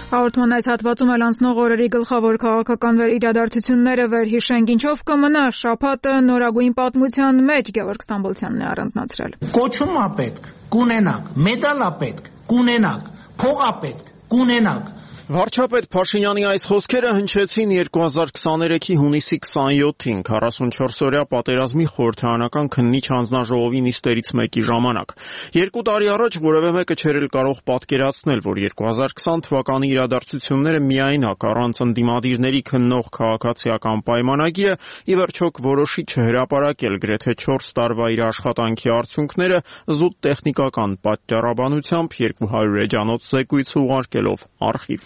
Հաղորդման այս հատվածում էլ անցնող օրերի գլխավոր քաղաքական իրադարձությունները վերհիշենք, ինչով կմնա շաբաթը նորագույն պատմության մեջ, Գևորգ Ստամբոլցյանն է առանձնացրել։ Կոչում է պետք, կունենաք, մեդալ է պետք, կունենաք, փող է պետք, կունենաք։ Վարչապետ Փաշինյանի այս խոսքերը հնչեցին 2023-ի հունիսի 27-ին 44-օրյա պատերազմի խորհրդարանական քննիչ հանձնաժողովի նիստերից մեկի ժամանակ։ 2 տարի առաջ որևէ մեկը չէր կարող պատկերացնել, որ 2020 թվականի իրադարձությունները միայնակ առանց ընդդիմադիրների քննող քաղաքացիական պայմանագիրը ի վերջո որոշի չհրապարակել գրեթե 4 տարվա իր աշխատանքի արդյունքները զուտ տեխնիկական պատճառաբանությամբ 200 էջանոց զեկույց ուղարկելով արխիվ։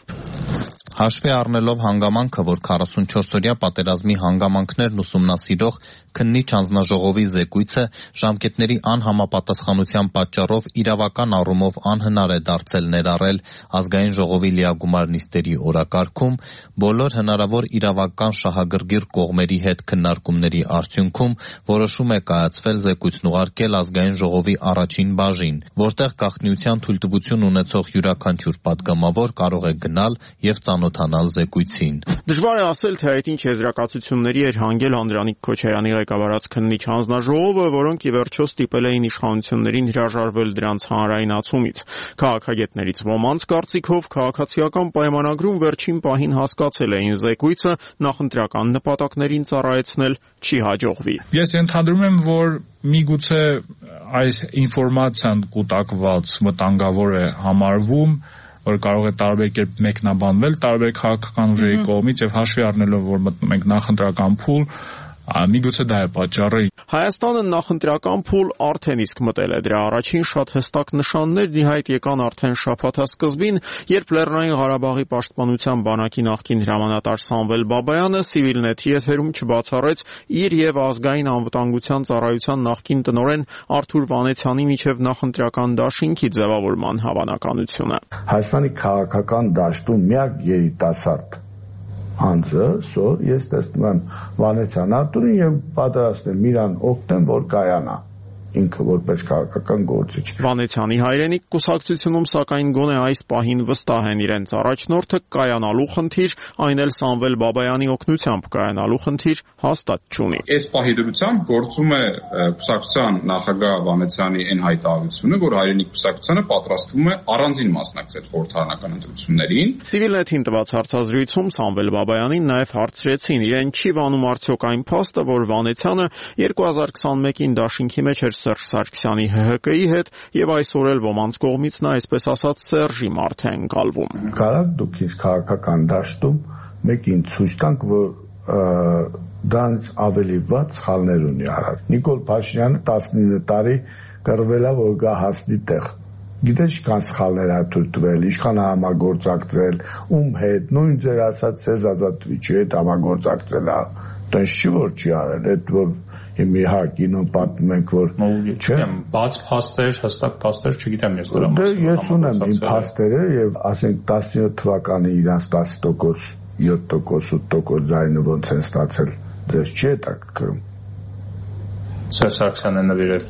Հաշվի առնելով հանգամանքը, որ 44-օրյա պատերազմի հանգամանքներն ուսումնասիրող քննիչ հանձնաժողովի զեկույցը ժամկետների անհամապատասխանության պատճառով իրավական առումով անհնար է դարձել ներառել ազգային ժողովի լիագումար նիստերի օրակարգում, բոլոր հնարավոր իրավական շահագրգիռ կողմերի հետ քննարկումների արդյունքում որոշում է կայացվել զեկույցն ուղարկել ազգային ժողովի առաջին բաժին, որտեղ գաղտնիության թույլտվություն ունեցող յուրաքանչյուր պատգամավոր կարող է գնալ եւ ծանոթանալ զեկույցին։ Դժվար է ասել, թե այդ ինչ եզրակացությունների էր հանգել Անդրանիկ Քոչարյանի ղեկավարած քննիչ հանձնաժողովը, որոնք ի վերջո ստիպել էին իշխանություններին հրաժարվել դրանց հանրայնացումից։ Քաղաքագետներից ոմանց կարծիքով քաղաքացիական պայմանագրում վերջին պահին հասկացել էին զեկույցը նախընտրական նպատակներին ծառայեցնել չի հաջողվի։ Ես ենթադրում եմ, որ միգուցե այս ինֆորմացիան կուտակված վտանգավոր է համարվում, որ կարող է տարբեր կերպ մեկնաբանվել տարբեր քաղաքական ուժերի կողմից եւ հաշվի առնելով, որ մտնում ենք նախընտրական փուլ, միգուցե դա է պատճառը։ Հայաստանը նախընտրական փուլ արդեն իսկ մտել է, դրա առաջին շատ հստակ նշաններն ի հայտ եկան արդեն շաբաթասկզբին, երբ Լեռնային Ղարաբաղի պաշտպանության բանակի նախկին հրամանատար Սամվել Բաբայանը Civilnet-ի եթերում չբացառեց իր եւ ազգային անվտանգության ծառայության նախկին տնօրեն Արթուր Վանեցյանի միջև նախընտրական դաշինքի ձևավորման հավանականությունը։ Հայաստանի քաղաքական դաշտում միակ երիտասարդ անձը, ես տեսնում եմ Վանեցյան Արտուրին եւ պատրաստ եմ իրան օգնեմ, որ կայանա ինքը որպես քաղաքական գործիչ։ Վանեցյանի հայրենիք կուսակցությունում սակայն գոնե այս պահին վստահ են իրենց առաջնորդը կայանալու խնդիր, այն էլ Սամվել Բաբայանի օգնությամբ կայանալու խնդիր հաստատ չունի։ Այս պահի դրությամբ գործում է կուսակցության նախագահ Վանեցյանի այն հայտարարությունը, որ հայրենիք կուսակցությունը պատրաստվում է առանձին մասնակցել խորհրդարանական ընտրություններին։ Civilnet-ին տված հարցազրույցում Սամվել Բաբայանին նաև հարցրեցին, իրեն չի վանում արդյոք այն փաստը, որ Վանեցյանը 2021-ին դաշինքի մեջ էր Սերժ Սարգսյանի ՀՀԿ-ի հետ եւ այսօր էլ ոմանց կողմից նա այսպես ասած Սերժի մարդ է ընկալվում։ Կարա դուք ինձ քաղաքական դաշտում մեկին ցույց տանք, որ դրանից ավելի վատ սխալներ ունի արել։ Նիկոլ Փաշինյանը 19 տարի կռվել է, որ գա հասնի տեղ։ Գիտես ինչքան սխալներ է թույլ տվել, ինչքան է համագործակցել, ում հետ, նույն ձեր ասած Սերժ Ազատովիչի հետ համագործակցել է։ Դա չի որ չի արել, այդ որ մի կինոն պատմում ենք, որ չեմ, բաց փաստեր, հստակ փաստեր չգիտեմ ես դրա մասին։ Ես ունեմ իմ փաստերը եւ ասենք 17 թվականի իրանց 10%, 7%, 8% ձայնը ոնց են ստացել, դες չի հետաքրքրում։ Սերժ Սարգսյանը նվիրել։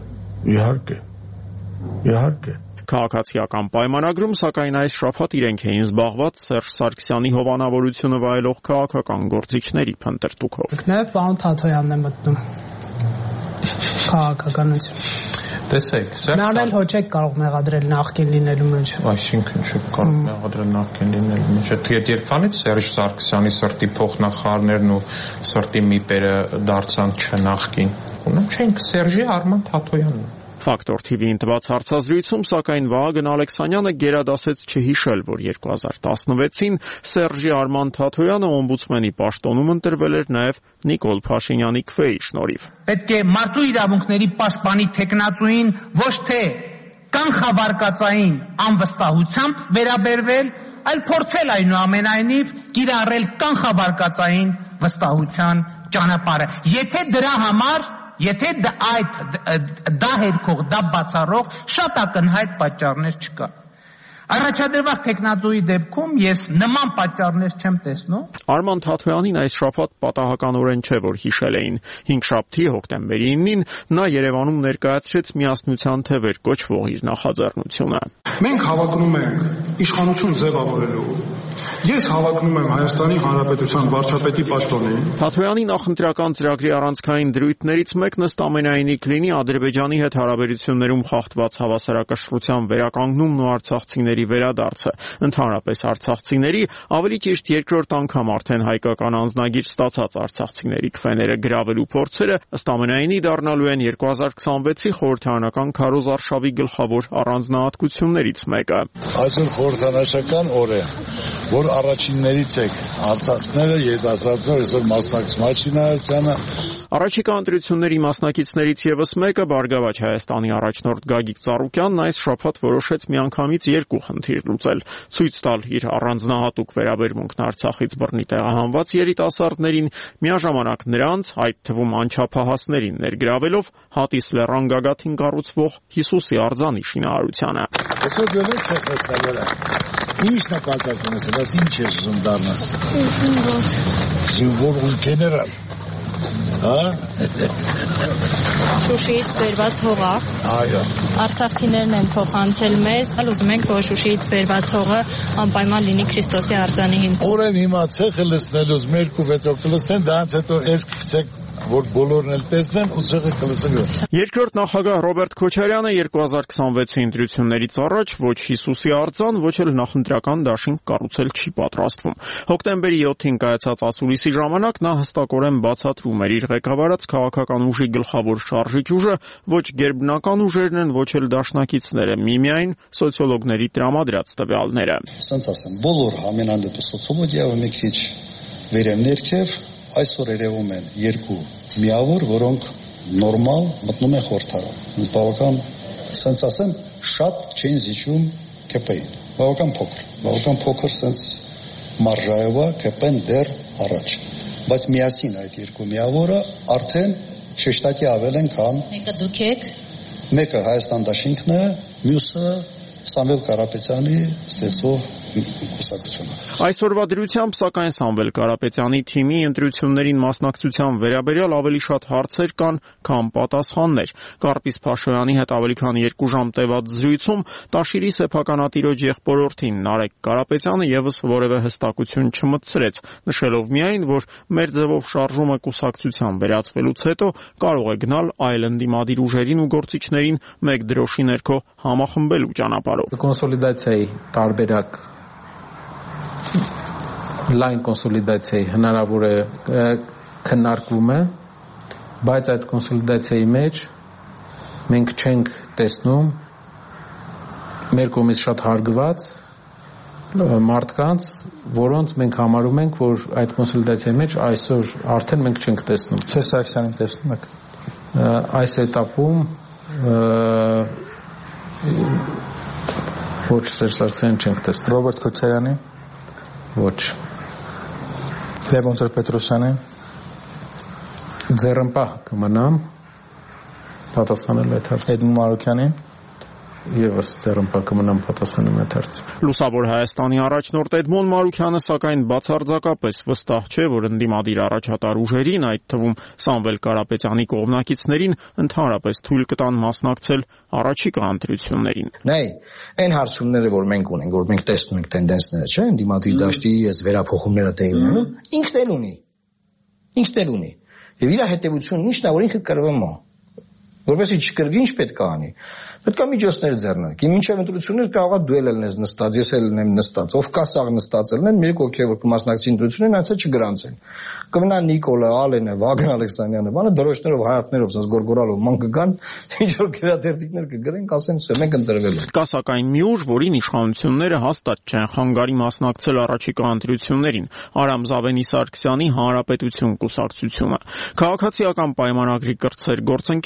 Իհարկե։ Քաղաքացիական պայմանագրում սակայն այս շաբաթ իրենք էին զբաղված Սերժ Սարգսյանի հովանավորությունը վայելող քաղաքական գործիչների փնտրտուքով։ Նաև պարոն Թաթոյանն է մտնում քաղաքականություն։ Տեսեք, Նրան էլ հո չեք կարող մեղադրել նախկին լինելու մեջ։ Այսինքն չեք կարող մեղադրել նախկին լինելու մեջ։ Այդ երբանից Սերժ Սարգսյանի սրտի փոխնախարարներն ու սրտի միպերը դարձան չնախկին։ Ունեմ չենք Սերժի Արման Թաթոյանն։ Ֆակտոր TV-ին տված հարցազրույցում սակայն Վահագն Ալեքսանյանը գերադասեց չհիշել, որ 2016-ին Սերժի Արման Թաթոյանը օմբուդսմենի պաշտոնում ընտրվել էր նաև Նիկոլ Փաշինյանի քվեի շնորհիվ։ Պետք է մարդու իրավունքների պաշտպանի թեկնածուին ոչ թե կանխավարկածային անվստահությամբ վերաբերվել, այլ փորձել այնուամենայնիվ կիրառել կանխավարկածային վստահության ճանապարհը։ Եթե դա հերքող, դա բացառող շատ ակնհայտ պատճառներ չկա։ Առաջադրված տեխնատուի դեպքում ես նման պատճառներ չեմ տեսնում։ Արման Թաթոյանին այս շաբաթ պատահականորեն չէ, որ հիշել էին 5-շաբթի հոկտեմբերի 9-ին նա Երևանում ներկայացրեց միասնության թևեր կոչվող իր նախաձեռնությունը։ Մենք հավակնում ենք իշխանություն ձևավորելու։ Ես հավակնում եմ Հայաստանի Հանրապետության վարչապետի պաշտոնին։ Թաթոյանի նախընտրական ծրագրի առանցքային դրույթներից մեկն ըստ ամենայնի կլինի Ադրբեջանի հետ հարաբերություններում խախտված հավասարակշռության վերականգնումն ու արցախցիների վերադարձը։ Ընդհանրապես արցախցիների, ավելի ճիշտ երկրորդ անգամ արդեն հայկական անձնագիր ստացած արցախցիների քվեները գրավելու փորձերը ըստ ամենայնի դառնալու են 2026-ի խորհրդարանական քարոզարշավի գլխավոր առանձնահատկություններից մեկը։ Այսօր խորհրդանշական օր է, որ առաջիններից եք արցախները երիտասարդները այսօր մասնակցում Չինայությանը։ Առաջիկա ընտրությունների մասնակիցներից եւս մեկը Բարգավաճ Հայաստանի առաջնորդ Գագիկ Ծառուկյանն այս շաբաթ որոշեց միանգամից 2 խնդիր լուծել՝ ցույց տալ իր առանձնահատուկ վերաբերմունքն Արցախից բռնի տեղահանված երիտասարդներին, միաժամանակ նրանց, այդ թվում անչափահասներին ներգրավելով Հատիս լեռան գագաթին կառուցվող Հիսուսի արձանի շինարարությանը։ Ինչ նպատակ ունես, դաս ինչ ես ուզում դառնաս։ Զինվոր ու գեներալ։ Հա? Շուշիից բերված հողը։ Այո։ Արցախցիներն են փոխանցել մեզ, ուզում ենք, որ Շուշիից բերված հողը անպայման լինի Քրիստոսի արձանի հիմքում։ Օրեն հիմա ցեխը լցնելուց մեր կուվետով կլցնեն, դրանց հետո էս կցեք որ բոլորն էլ տեսնեն ու ցեղը կլցնեն։ Երկրորդ նախագահ Ռոբերտ Քոչարյանը 2026-ի ընտրություններից առաջ ոչ Հիսուսի արձան, ոչ էլ նախընտրական դաշինք կառուցել չի պատրաստվում։ Հոկտեմբերի 7-ին կայացած ասուլիսի ժամանակ նա հստակորեն բացատրում էր իր ղեկավարած քաղաքական ուժի գլխավոր շարժիչ ուժը ոչ գերբնական ուժերն են, ոչ էլ դաշնակիցները, միմիայն սոցիոլոգների տրամադրած տվյալները։ Ասենց ասեմ, բոլոր ամենանդեպս սոցիոլոգիայով մի քիչ վերեմ ներքև այսօր երևում են 2 միավոր, որոնք նորմալ մտնում են խորհրդարան։ Բավական, ասենց ասեմ, շատ չեն զիջում ԿՊ-ին։ Բավական փոքր սենց մարժայով է ԿՊ-ն դեռ առաջ։ Բայց միասին այդ 2 միավորը արդեն շեշտակի ավել են, քան մեկը դուք եք։ Մեկը Հայաստան դաշինքն է, մյուսը Սամվել Կարապետյանի ստեղծող կուսակցությունը։ Այսօրվա դրությամբ, սակայն Սամվել Կարապետյանի թիմի ընտրություններին մասնակցության վերաբերյալ ավելի շատ հարցեր կան, քան պատասխաններ։ Կարպիս Փաշոյանի հետ ավելի քան 2 ժամ տևած զրույցում Տաշիրի սեփականատիրոջ եղբորորդին Նարեկ Կարապետյանը եւս որևէ հստակություն չմտցրեց, նշելով միայն, որ մեր ձևով շարժումը կուսակցության վերածվելուց հետո կարող է գնալ այլ ընդդիմադիր ուժերին ու գործիչներին մեկ դրոշի ներքո համախմբելու ճանապարհով։ Կոնսոլիդացիայի տարբերակ լայն կոնսոլիդացիայի հնարավոր է քննարկվում է, բայց այդ կոնսոլիդացիայի մեջ մենք չենք տեսնում մեր կողմից շատ հարգված մարդկանց, որոնց մենք համարում ենք, որ այդ կոնսոլիդացիայի մեջ այսօր արդեն մենք չենք տեսնում։ Սերժ Սարգսյանին տեսնում եք։ Այս этаպում ոչ Սերժ Սարգսյանին չենք տեսնում։ Ռոբերտ Քոչարյանի ոչ։ Լևոն Տեր-Պետրոսյանի ձեռնպահ կմնամ պատասխանել այդ հարցին։ Էդմոն Մարուկյանի Եվս ձեռնպահ կմնամ պատասխանել այդ հարցին։ Լուսավոր Հայաստանի առաջնորդ Էդմոն Մարուկյանը սակայն բացարձակապես վստահ չէ, որ ընդդիմադիր առաջատար ուժերին, այդ թվում Սամվել Կարապետյանի կողմնակիցներին ընդհանրապես թույլ կտան մասնակցել առաջիկա ընտրություններին։ Նայ, այն հարցումները, որ մենք ունենք, որ մենք տեսնում ենք տենդենսները, չէ՞, ընդդիմադիր դաշտի այս վերափոխումները տեղի ունենում, ինքն էլ ունի։ Եվ իր հետևությունն ինչն է, որ ինքը կրվում է։ Որպեսզի չկրվի, ինչ պետք է անի։ Պետք է միջոցներ ձեռնարկի։ Մինչև ընտրություններ կարող է դու էլ լինես նստած, ես էլ լինեմ նստած, ով կա սաղ նստածել են, մեկ ոգի որ կմասնակցի ընտրություններին, այնց չգրանցեն։ Կմնա Նիկոլը, Ալենը, Վագն Ալեքսանյանը, բանը դրոշներով, հայատներով, ասես գորգորալով ման կգան, ինչ որ գրադերտիկներ կգրեն, կասեն, «Սա մենք ընտրվել ենք»։ Կա սակայն մի ուժ, որին իշխանությունները հաստատ չեն խանգարի մասնակցել առաջիկա ընտրություններին՝ Արամ Զավենի Սարգսյանի Հանրապետություն կուսակցությունը։ Քաղաքացիական պայմանագրի կրտսեր գործընկերն այս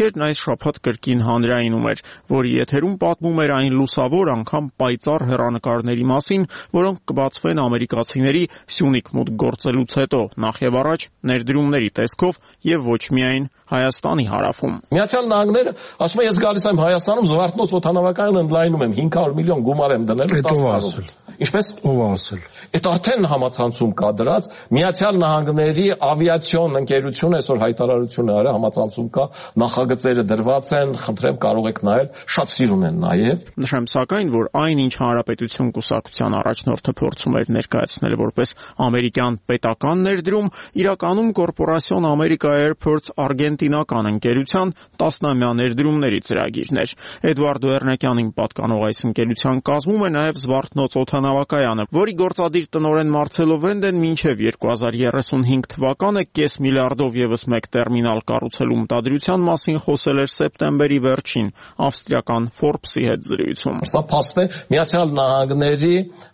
շաբաթ կրկին հանրայինում էր, որի եթերում պատմում էր այն լուսավոր անգամ պայծառ հեռանկարների մասին, որոնք կբացվեն ամերիկացիների Սյունիք մուտք գործելուց հետո, նախ եւ առաջ ներդրումների տեսքով եւ ոչ միայն Հայաստանի հարավում։ Միացյալ Նահանգները ասում է ես գալիս եմ Հայաստանում Զվարթնոց օդանավակայան ընդլայնում եմ 500 միլիոն գումար եմ դնել 10 տարում։ Ինչպես ով ասել։ Այդ արդեն համացանցում կա դրած Միացյալ Նահանգների ավիացիոն ընկերությունը այսօր հայտարարություն է արել, համացանցում կա, նախագծերը դրված են, խնդրեմ կարող եք նայել, շատ սիրուն են նաև։ Նշեմ սակայն, որ այն ինչ Հանրապետություն կուսակցության առաջնորդը փորձում էր ներկայացնել որպես ամերիկյան պետական ներդրում, իրականում Կորպորասիոն Ամերիկա Airports արգենտինական ընկերության տասնամյա ներդրումների ծրագիրն էր։ Էդուարդո Էռնեկյանին պատկանող այս ընկերության կազմում է նաև Զվարթնոց օդանավակայանը, որի գործադիր տնօրեն Մարցելո Վենդեն մինչև 2035 թվականը կես միլիարդով եւս մեկ տերմինալ կառուցելու մտադրության մասին խոսել էր սեպտեմբերի վերջին ավստրիական Forbes-ի հետ զրույցում։ Սա փաստ է Միացյալ Նահանգների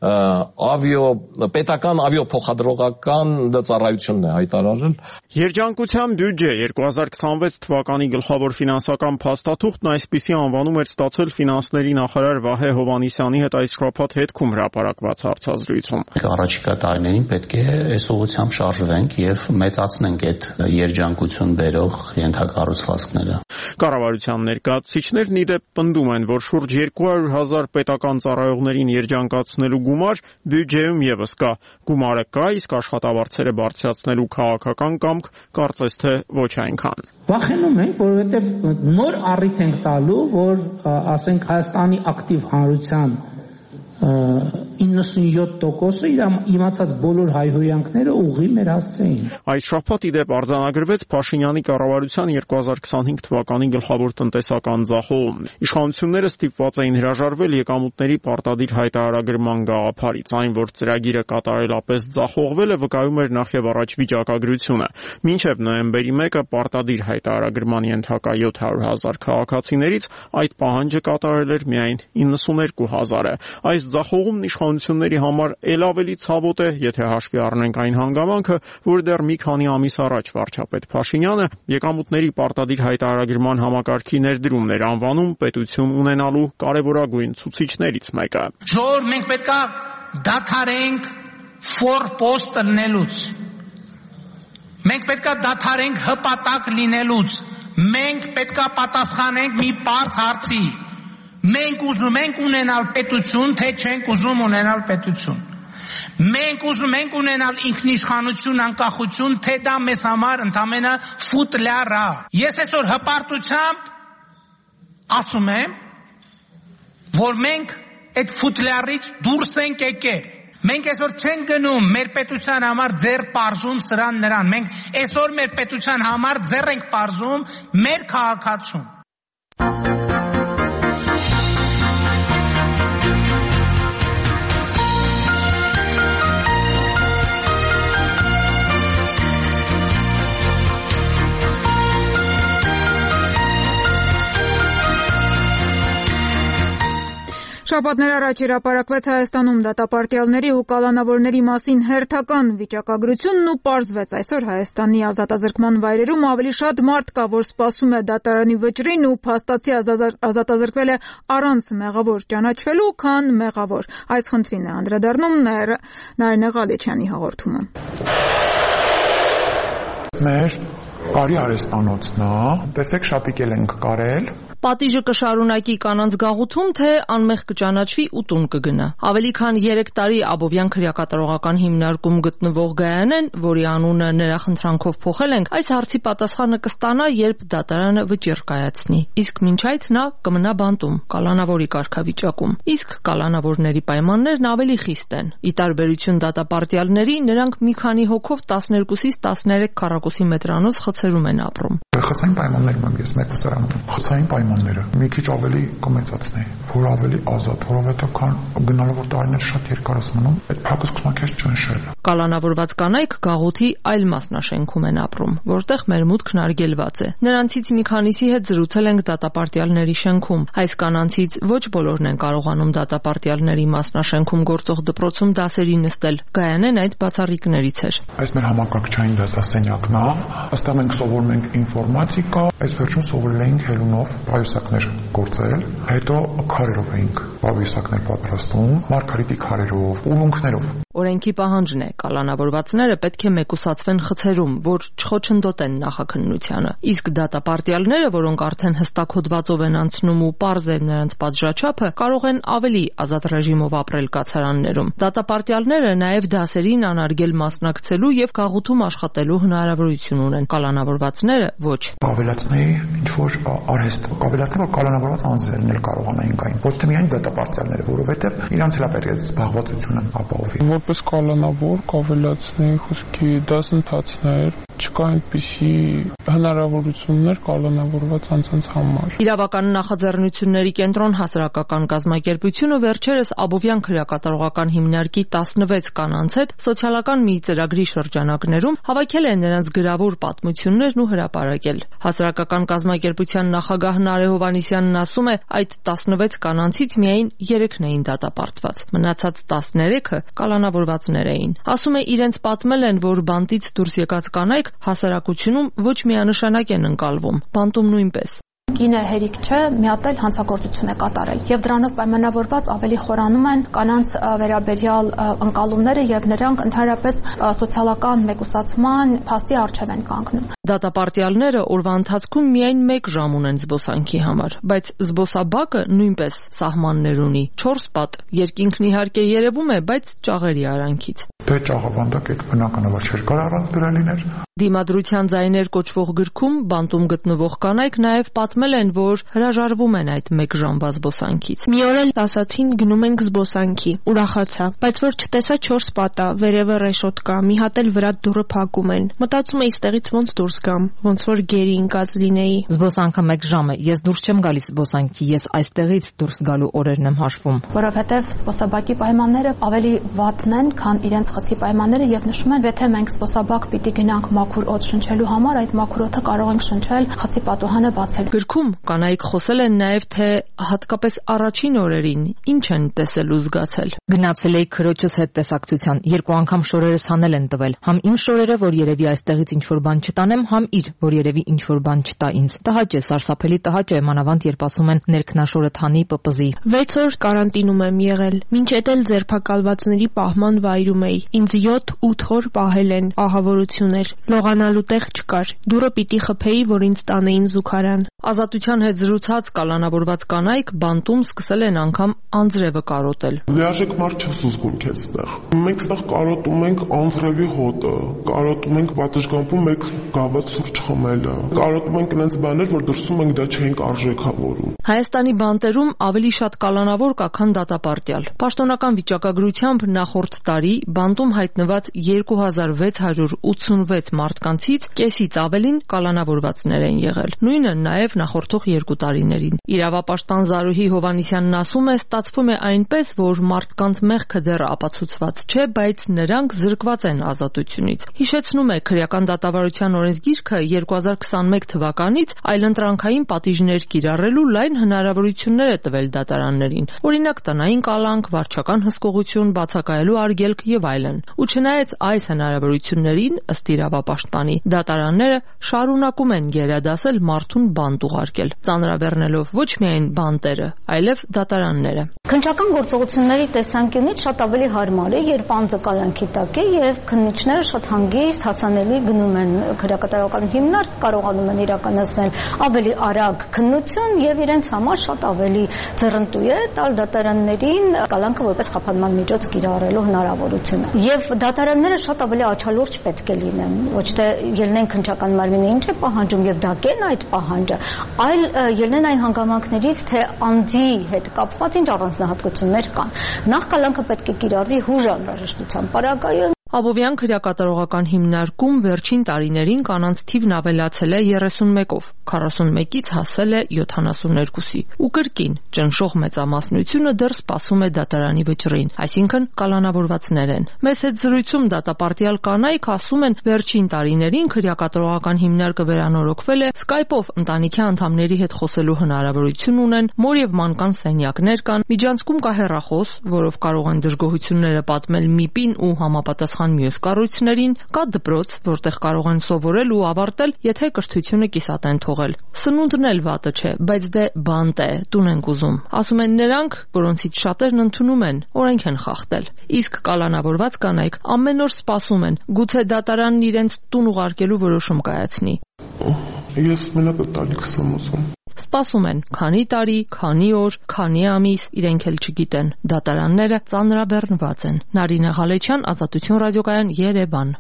պետական ավիափոխադրողական ծառայությունն է հայտարարել։ Երջանկության բյուջե 2026 թվականի գլխավոր ֆինանսական փաստաթուղթն այսպիսի անվանում էր ստացել ֆինանսների նախարար Վահե Հովհաննիսյանի հետ այս շաբաթ հետքում հրապարակված հարցազրույցում։ Առաջիկա տարիներին պետք է այս ուղղությամբ շարժվենք եւ մեծացնենք այդ երջանկություն բերող ենթակառուցվածքները։ Կառավարության ներկայացուցիչներն ի դեպ պնդում են, որ շուրջ 200,000 պետական ծառայողներին երջանկացնելու գումար բյուջեում եւս կա։ Գումարը կա, իսկ աշխատավարձերը բարձրացնելու քաղաքական կամք կարծես թե ոչ այնքան։ Վախենում ենք, որովհետև նոր առիթ ենք տալու, որ ասենք Հայաստանի ակտիվ հանրության 97%-ը իմացած բոլոր հայհոյանքները ուղղի մեր հասցեին։ Այս շաբաթ ի դեպ արձանագրվեց Փաշինյանի կառավարության 2025 թվականի գլխավոր տնտեսական ձախողումն։ Իշխանությունները ստիպված էին հրաժարվել եկամուտների պարտադիր հայտարարագրման գաղափարից, այն որ ծրագիրը կատարելապես ձախողվել է վկայում էր նախ եւ առաջ վիճակագրությունը։ Մինչև նոյեմբերի 1-ը պարտադիր հայտարարագրման ենթակա 700,000 քաղաքացիներից այդ պահանջը կատարել էր միայն 92,000-ը։ Այս ձախողումն իշխանությունների համար ել ավելի ցավոտ է, եթե հաշվի առնենք այն հանգամանքը, որ դեռ մի քանի ամիս առաջ վարչապետ Փաշինյանը եկամուտների պարտադիր հայտարարագրման համակարգի ներդրումներ անվանում պետություն ունենալու կարևորագույն ցուցիչներից մեկը։ Ժողովուրդ, մենք պետք է դադարենք ֆորպոստ լինելուց։ Մենք պետք է դադարենք հպատակ լինելուց։ Մենք պետք է պատասխանենք մի պարզ հարցի։ Մենք ուզում ենք ունենալ պետություն, թե չենք ուզում ունենալ պետություն։ Մենք ուզում ենք ունենալ ինքնիշխանություն, անկախություն, թե դա մեզ համար ընդամենը ֆուտլյար է։ Ես այսօր հպարտությամբ ասում եմ, որ մենք այդ ֆուտլյարից դուրս ենք եկել։ Մենք այսօր չենք գնում մեր պետության համար ձեռ պարզում սրան նրան։ Մենք այսօր մեր պետության համար ձեռ ենք պարզում մեր քաղաքացուն։ Շաբաթներ առաջ հրապարակվեց Հայաստանում դատապարտյալների ու կալանավորների մասին հերթական վիճակագրությունն ու պարզվեց այսօր Հայաստանի ազատազրկման վայրերում ավելի շատ մարդ կա, որ սպասում է դատարանի վճռին ու փաստացի ազատազրկվել է առանց մեղավոր ճանաչվելու, քան մեղավոր։ Այս խնդրին է անդրադառնում Նարինե Ղալեչյանի հաղորդումը։ Մեր Կարի արեստանոցն է, տեսեք շապիկել ենք կարել։ Պատիժը կշարունակի կանանց գաղութում, թե անմեղ կճանաչվի ու տուն կգնա։ Ավելի քան 3 տարի Աբովյան քրեակատարողական հիմնարկում գտնվող Գայանեն, որի անունը նրա խնդրանքով փոխել ենք, այս հարցի պատասխանը կստանա, երբ դատարանը վճիռ կայացնի։ Իսկ մինչ այդ նա կմնա բանտում, կալանավորի կարգավիճակում։ Իսկ կալանավորների պայմաններն ավելի խիստ են։ Ի տարբերություն դատապարտյալների, նրանք մի քանի հոգով 12-ից 13 քառակուսի մետրանոց խցերում են ապրում։ Խցային պայմաններ mám ես մեր ուսարանում։ Խցային պայմանները մի քիչ ավելի կոմենսացնեի, որ ավելի ազատ, որովհետև քան գնալով որ տարիներ շատ երկար ես մնում, այդ փակը սկսում է քեզ ճնշել։ Կալանավորված կանայք գաղութի այլ մասնաշենքում են ապրում, որտեղ մեր մուտքն արգելված է։ Նրանցից մի քանիսի հետ զրուցել ենք դատապարտյալների շենքում։ Այս կանանցից ոչ բոլորն են կարողանում դատապարտյալների մասնաշենքում գործող դպրոցում դասերի նստել։ Գայանեն այդ բացառիկներից էր։ Այս մեր համակարգչային դասասենյակն է, այստեղ մենք սովորում ենք ինֆորմատիկա, այս վերջում սովորել ենք հելունով պայուսակներ գործել, հետո քարերով էինք պայուսակներ պատրաստում, մարգարիտի քարերով, ուլունքներով։ Օրենքի պահանջն է, կալանավորվածները պետք է մեկուսացվեն խցերում, որ չխոչընդոտեն նախաքննությանը։ Իսկ դատապարտյալները, որոնք արդեն հստակ հոդվածով են անցնում ու պարզ է նրանց պատժաչափը, կարող են ավելի ազատ ռեժիմով ապրել կացարաններում։ Դատապարտյալները նաև դասերին անարգել մասնակցելու եւ գաղութում աշխատելու հնարավորություն ունեն։ Կալանավորվածները ոչ։ Ավելացնեի ինչ-որ արհեստ, ավելացնել, որ կալանավորված անձերն էլ կարողանային գային, ոչ թե միայն դատապարտյալները, որովհետեւ իրանց էլ պետք է զբաղվածությունը ապահովի։ Որպես կալանավոր կավելացնեի խոսքի դասընթացներ, չկա այնպիսի հնարավորություններ կալանավորված անձանց համար։ Իրավական նախաձեռնությունների կենտրոն հասարակական կազմակերպությունը վերջերս Աբովյան քրեակատարողական հիմնարկի 16 կանանց հետ սոցիալական մի ծրագրի շրջանակներում հավաքել է նրանց գրավոր պատմություններն ու հրապարակել։ Հասարակական կազմակերպության նախագահ Նարե Հովհաննիսյանն ասում է, այդ 16 կանանցից միայն 3-ն էին դատապարտված, մնացած 13-ը կալանավորվածներ էին։ Ասում է, իրենց պատմել են, որ բանտից դուրս եկած կանայք հասարակությունում ոչ միանշանակ են ընկալվում, բանտում նույնպես։ Կինը հերիք չէ, մի հատ էլ հանցագործություն է կատարել եւ դրանով պայմանավորված ավելի խորանում են կանանց վերաբերյալ ընկալումները եւ նրանք ընդհանրապես սոցիալական մեկուսացման փաստի առջև են կանգնում։ Դատապարտյալները օրվա ընթացքում միայն 1 ժամ ունեն զբոսանքի համար, բայց զբոսաբակը նույնպես սահմաններ ունի։ 4 պատ, երկինքն իհարկե երևում է, բայց ճաղերի արանքից։ Դե ճաղավանդակ այդ բնականաբար չէր կարող առանց դրա լինել։ Դիմադրության ձայներ կոչվող գրքում բանտում գտնվող կանայք նաև պատմել են, որ հրաժարվում են այդ 1 ժամվա զբոսանքից։ Մի օր էլ ասացին գնում ենք զբոսանքի, ուրախացա, բայց որ չտեսա 4 պատա, վերևը ռեշոտկա, մի հատ էլ վրա դուռը փակում են։ Մտածում էի ստեղից ոնց դուրս գամ, ոնց որ գերի ընկած լինեի։ Զբոսանքը 1 ժամ է, ես դուրս չեմ գալիս զբոսանքի, ես այստեղից դուրս գալու օրերն եմ հաշվում։ Որովհետև զբոսաբակի պայմանները ավելի վատն են, քան իրենց խցի պայմանները եւ նշում են, եթե մենք զբոսաբակ պիտի գնանք մաքուր օդ շնչելու համար, այդ մաքուր օդը կարող ենք շնչել խցի պատուհանը բացել։ Գրքում կանայք խոսել են նաև թե հատկապես առաջին օրերին ինչ են տեսել ու զգացել։ Գնացել էի քրոջս հետ տեսակցության, 2 անգամ շորերս հանել են տվել։ Համ իմ շորերը, որ երևի այստեղից ինչ որ բան չտանեմ, համ իր, որ երևի ինչ որ բան չտա ինձ։ Տհաճ է, սարսափելի տհաճ է, մանավանդ երբ ասում են ներքնաշորը թանի պպզի։ 6 օր կարանտինում եմ եղել, մինչ էդ էլ ձերբակալվածների պահման վայրում էի։ Ինձ 7-8 օր պահել են, ահավորություն էր, լողանալու տեղ չկար։ Դուռը պիտի խփեի, որ ինձ տանեին զուգարան։ Ազատության հետ զրուցած կալանավորված կանայք բանտում սկսել են անգամ անձրևը կարոտել։ Լիարժեք մարդ չես զգում քեզ ստեղ։ Մենք ստեղ կարոտում ենք անձրևի հոտը, կարոտում ենք պատշգամբում մեկ գավաթ սուրճ խմելը, կարոտում ենք այնց բաներ, որ դրսում ենք դա չենք արժեքավորում։ Հայաստանի բանտերում ավելի շատ կալանավոր կա, քան դատապարտյալ։ Պաշտոնական վիճակագրությամբ նախորդ տարի բանտում հայտնված 2686 մարդկանցից կեսից ավելին կալանավորվածներ են եղել։ Նույնը նաև նախորդող 2 տարիներին։ Իրավապաշտպան Զարուհի Հովհաննիսյանն ասում է, ստացվում է այնպես, որ մարդկանց մեղքը դեռ ապացուցված չէ, բայց նրանք զրկված են ազատությունից։ Հիշեցնում է, քրեական դատավարության օրենսգիրքը 2021 թվականից այլընտրանքային պատիժներ կիրառելու լայն հնարավորություններ է տվել դատարաններին։ Օրինակ տնային կալանք, վարչական հսկողություն, բացակայելու արգելք եւ այլն։ Ու չնայած այս հնարավորություններին, ըստ իրավապաշտպանի, դատարանները շարունակում են գերադասել մարդուն բանտ ուղարկել, ծանրաբեռնելով ոչ միայն բանտերը, այլև դատարանները։ Քննչական գործողությունների տեսանկյունից շատ ավելի հարմար է, երբ անձը կալանքի տակ է եւ քննիչները շատ հանգիստ, հասանելի գնում են քրեակատարողական հիմնարկ, կարողանում են իրականացնել ավելի արագ քննություն եւ իրենց համար շատ ավելի ձեռնտու է տալ դատարաններին կալանքը որպես խափանման միջոց կիրառելու հնարավորությունը։ Եվ դատարանները շատ ավելի աչալուրջ պետք է լինեն, ոչ թե ելնեն քննչական մարմինը ինչ է պահանջում եւ դակեն այդ պահանջը, այլ ելնեն այն հանգամանքներից, թե անձի հետ կապված ինչ առանձնահատկություններ կան։ Նախ կալանքը պետք է կիրառվի հուժ անհրաժեշտության պարագայում։ Աբովյան քրեակատարողական հիմնարկում վերջին տարիներին կանանց թիվն ավելացել է 31-ով, 41-ից հասել է 72-ի։ Ու կրկին ճնշող մեծամասնությունը դեռ սպասում է դատարանի վճռին, այսինքն կալանավորվածներ են։ Մեծ հետ զրույցում դատապարտյալ կանայք ասում են, վերջին տարիներին քրեակատարողական հիմնարկը վերանորոգվել է, Skype-ով ընտանիքի անդամների հետ խոսելու հնարավորություն ունեն, մոր եւ մանկան սենյակներ կան, միջանցքում կա հեռախոս, որով կարող են դժգոհությունները պատմել ՄԻՊ-ին ու համապատասխան մյուս կառույցներին, կա դպրոց, որտեղ կարող են սովորել ու ավարտել, եթե կրթությունը կիսատ են թողել։ Սնունդն էլ վատը չէ, բայց դե բանտ է, տուն ենք ուզում։ Ասում են նրանք, որոնցից շատերն ընդունում են, օրենք են խախտել։ Իսկ կալանավորված կանայք ամեն օր սպասում են, գուցե դատարանն իրենց տուն ուղարկելու որոշում կայացնի։ Ես մենակ տալիքս եմ ուզում։ Սպասում են քանի տարի, քանի օր, քանի ամիս, իրենք էլ չգիտեն։ Դատարանները ծանրաբեռնված են։ Նարինե Ղալեչյան, Ազատություն ռադիոկայան, Երևան։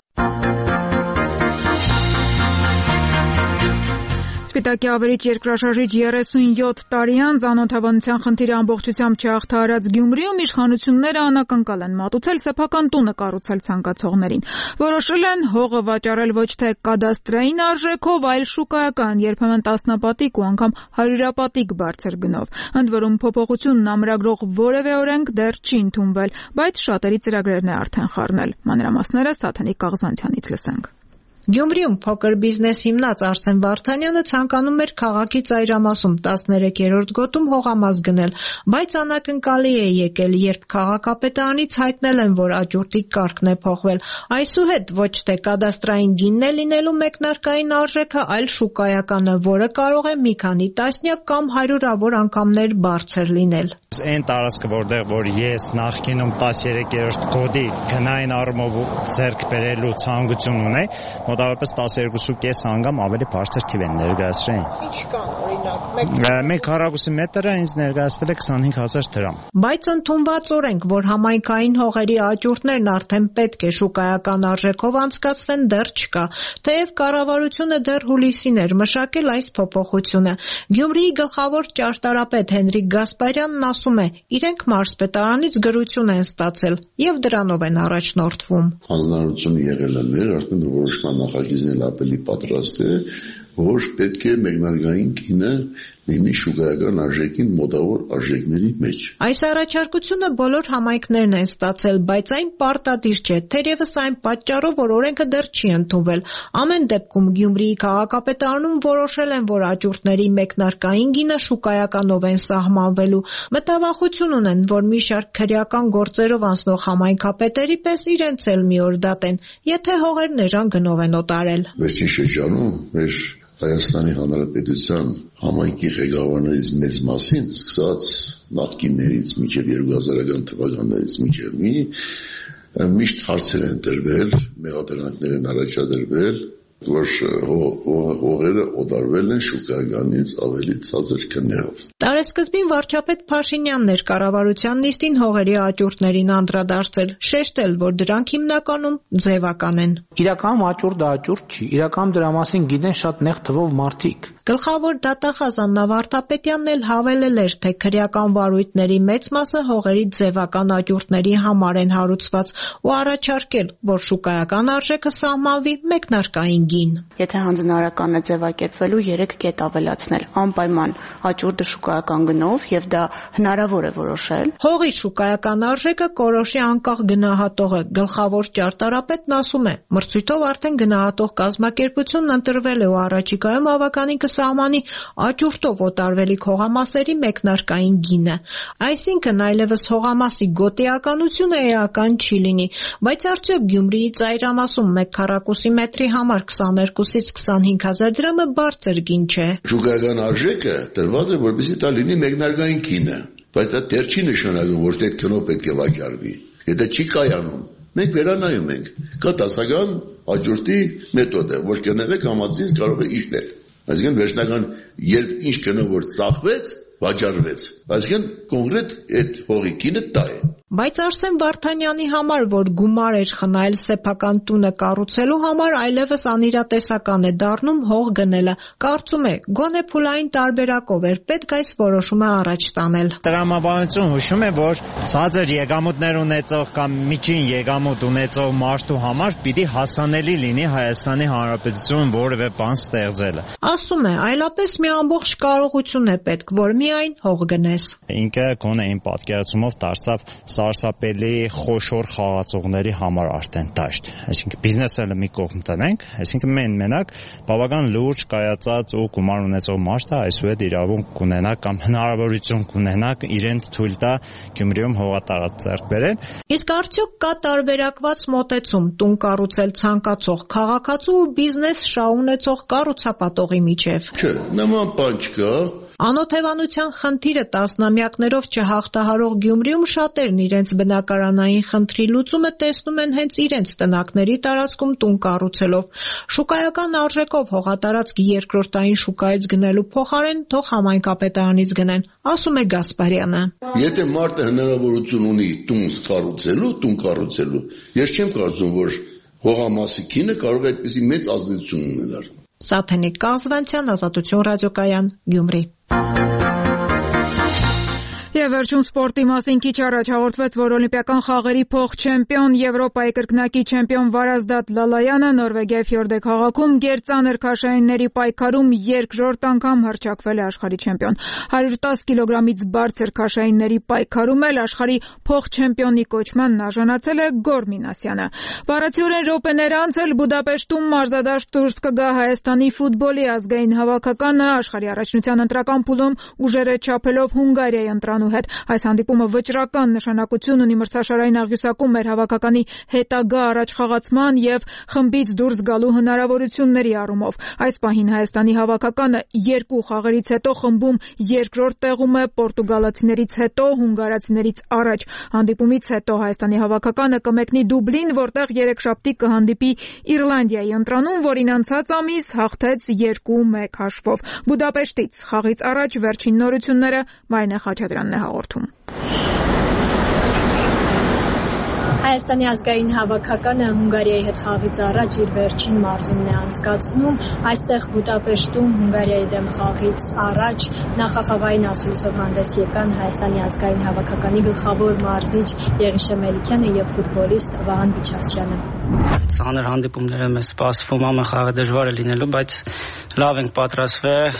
Սպիտակի ավերիչ երկրաշարժիչ 37 տարի անց անօթավանության խնդիրը ամբողջությամբ չհաղթահարած Գյումրիում իշխանությունները անակնկալ են մատուցել սեփական տունը կառուցել ցանկացողներին։ Որոշել են հողը վաճառել ոչ թե կադաստրային արժեքով, այլ շուկայական, երբեմն տասնապատիկ ու անգամ հարյուրապատիկ բարձր գնով։ Ընդ որում փոփոխությունն ամրագրող որևէ օրենք դեռ չի ընդունվել, բայց շատերի ծրագրերն է արդեն խառնել։ Մանրամասները Սաթենիկ Կաղզանցյանից լսենք։ Գյումրիում փոքր բիզնես հիմնած Արսեն Վարդանյանը ցանկանում էր քաղաքի ծայրամասում 13-րդ գոտում հողամաս գնել, բայց անակնկալի է եկել, երբ քաղաքապետարանից հայտնել են, որ աճուրդի կարգն է փոխվել։ Այսուհետ ոչ թե կադաստրային գինն է լինելու մեկնարկային արժեքը, այլ շուկայականը, որը կարող է մի քանի տասնյակ կամ հարյուրավոր անգամներ բարձր լինել։ Այն տարածքը, որտեղ որ ես նախկինում 13-րդ գոտի գնային առումով ձեռք բերելու ցանկություն ունեի, մոտավորապես 12.5 անգամ ավելի բարձր թիվ են ներկայացրել։ Ինչ կան, օրինակ, մեկ քառակուսի մետրը ինձ ներկայացվել է 25,000 դրամ։ Բայց ընդունված օրենք, որ համայնքային հողերի աճուրդներն արդեն պետք է շուկայական արժեքով անցկացվեն, դեռ չկա։ Թեև կառավարությունը դեռ հուլիսին էր մշակել այս փոփոխությունը։ Գյումրիի գլխավոր ճարտարապետ Հենրիկ Գասպարյանն ասում է, իրենք մարզպետարանից գրություն են ստացել եւ դրանով են առաջնորդվում։ Հանձնարարություն եղել է մեր, արդեն որոշման նախագիծն էլ ավելի պատրաստ է, որ պետք է մեկնարկային գինը լինի շուկայական արժեքին մոտավոր արժեքների մեջ։ Այս առաջարկությունը բոլոր համայնքներն են ստացել, բայց այն պարտադիր չէ, թերևս այն պատճառով, որ օրենքը դեռ չի ընդունվել։ Ամեն դեպքում Գյումրիի քաղաքապետարանում որոշել են, որ աճուրդների մեկնարկային գինը շուկայականով են սահմանվելու։ Մտավախություն ունեն, որ մի շարք քրեական գործերով անցնող համայնքապետերի պես իրենց էլ մի օր դատեն, եթե հողերն էժան գնով են օտարել։ Վերջին շրջանում մեր Հայաստանի Հանրապետության համայնքի ղեկավարներից մեծ մասին, սկսած նախկիններից մինչև 2000-ական թվականներից մինչև միշտ հարցեր են դրվել, մեղադրանքներ են առաջադրվել, որ հողերը օտարվել են շուկայականից ավելի ցածր գներով։ Տարեսկզբին վարչապետ Փաշինյանն էր կառավարության նիստին հողերի աճուրդներին անդրադարձել, շեշտել, որ դրանք հիմնականում ձևական են։ Իրականում աճուրդը աճուրդ չի, իրականում դրա մասին գիտեն շատ նեղ թվով մարդիկ։ Գլխավոր դատախազ Աննա Վարդապետյանն էլ հավելել էր, թե քրեական վարույթների մեծ մասը հողերի ձևական աճուրդների համար են հարուցված ու առաջարկել, որ շուկայական արժեքը սահմանվի մեկնարկային գին։ Եթե հանձնարարականը ձևակերպվելու 3 կետ ավելացնել, անպայման աճուրդը շուկայական գնով եւ դա հնարավոր է որոշել։ Հողի շուկայական արժեքը կորոշի անկախ գնահատողը, գլխավոր ճարտարապետն ասում է, մրցույթով արդեն գնահատող կազմակերպությունն ընտրվել է ու առաջիկայում ավականին սահմանի աճուրդով օտարվելիք հողամասերի մեկնարկային գինը։ Այսինքն այլևս հողամասի գոտիականությունը էական չի լինի, բայց արդյոք Գյումրիի ծայրամասում 1 քառակուսի մետրի համար 22-ից 25,000 դրամը բարձր գին չէ։ Շուկայական արժեքը տրված է, որպեսզի դա լինի մեկնարկային գինը, բայց դա դեռ չի նշանակում, որ դե տնով պետք է վաճառվի։ Եթե չի կայանում, մենք վերանայում ենք։ Կա դասական աճուրդի մեթոդը, ոչ կներեք համաձայն կարող է իջնել։ Այսինքն վերջնական երբ ինչ գնով որ ծախվեց, վաճառվեց։ Այսինքն կոնկրետ այդ հողի գինը դա է։ Բայց Արսեն Վարդանյանի համար, որ գումար էր խնայել սեփական տունը կառուցելու համար, այլևս անիրատեսական է դառնում հող գնելը։ Կարծում է, գոնե փուլային տարբերակով էր պետք այս որոշումը առաջ տանել։ Տրամաբանություն հուշում է, որ ցածր եկամուտներ ունեցող կամ միջին եկամուտ ունեցող մարդու համար պիտի հասանելի լինի Հայաստանի Հանրապետություն որևէ բան ստեղծելը։ Ասում է, այլապես մի ամբողջ կարողություն է պետք, որ միայն հող գնես։ Ինքը գոնե իմ պատկերացումով դարձավ սարսափելի խոշոր խաղացողների համար արդեն դաշտ։ Այսինքն բիզնեսը մի կողմ տնենք, այսինքն մենակ բավական լուրջ կայացած ու գումար ունեցող մարդը այսուհետ իրավունք կունենա կամ հնարավորություն կունենա իրեն թույլ տա Գյումրիում հողատարած ձեռք բերել։ Իսկ արդյոք կա տարբերակված մոտեցում տուն կառուցել ցանկացող քաղաքացու ու բիզնես շահ ունեցող կառուցապատողի միջև։ Չէ, նման բան չկա։ Անօթևանության խնդիրը տասնամյակներով չհաղթահարող Գյումրիում շատերն իրենց բնակարանային խնդրի լուծումը տեսնում են հենց իրենց տնակների տարածքում տուն կառուցելով։ Շուկայական արժեքով հողատարածք երկրորդային շուկայից գնելու փոխարեն թող համայնքապետարանից գնեն, ասում է Գասպարյանը։ Եթե մարդը հնարավորություն ունի տուն կառուցելու, ես չեմ կարծում, որ հողամասի կինը կարող է այդպիսի մեծ ազդեցություն ունենալ։ Սաթենիկ Կազվանցյան, Ազատություն ռադիոկայան, Գյումրի։ Եվ վերջում սպորտի մասին քիչ առաջ հաղորդվեց, որ օլիմպիական խաղերի փոխ-չեմպիոն, Եվրոպայի կրկնակի չեմպիոն Վարազդատ Լալայանը Նորվեգիայի Ֆյորդե քաղաքում գերծանր քաշայինների պայքարում երկրորդ անգամ հռչակվել է աշխարհի չեմպիոն։ 110 կիլոգրամից բարձր քաշայինների պայքարում էլ աշխարհի փոխ-չեմպիոնի կոչմանն արժանացել է Գոր Մինասյանը։ Բառացիորեն րոպեներ անց էլ Բուդապեշտում մարզադաշտ դուրս կգա Հայաստանի ֆուտբոլի ազգային հավաքականը աշխարհի առաջնության ընտրական փուլում ուժերը չափելով Հունգարիայի ընտրանու հետ։ Այս հանդիպումը վճռական նշանակություն ունի մրցաշարային աղյուսակում մեր հավաքականի հետագա առաջխաղացման եւ խմբից դուրս գալու հնարավորությունների առումով։ Այս պահին Հայաստանի հավաքականը երկու խաղերից հետո խմբում երկրորդ տեղում է, պորտուգալացիներից հետո հունգարացիներից առաջ։ Հանդիպումից հետո Հայաստանի հավաքականը կմեկնի Դուբլին, որտեղ երեքշաբթի կհանդիպի Իռլանդիայի ընտրանուն, որին անցած ամիս հաղթեց 2-1 հաշվով։ Բուդապեշտից խաղից առաջ վերջին նորությունները Մարինե Խաչատրյանն է հաղորդում։ Հայաստանի ազգային հավաքականը Հունգարիայի հետ խաղից առաջ իր վերջին մարզումն է անցկացնում։ Այստեղ Բուդապեշտում Հունգարիայի դեմ խաղից առաջ նախախաղային ասուլիսով հանդես եկան Հայաստանի ազգային հավաքականի գլխավոր մարզիչ Եղիշե Մելիքյանը եւ ֆուտբոլիստ Վահան Բիչարչյանը։ Ցաներ հանդիպումները մեզ սպասվում, ամեն խաղը դժվար է լինելու, բայց լավ ենք պատրաստվել։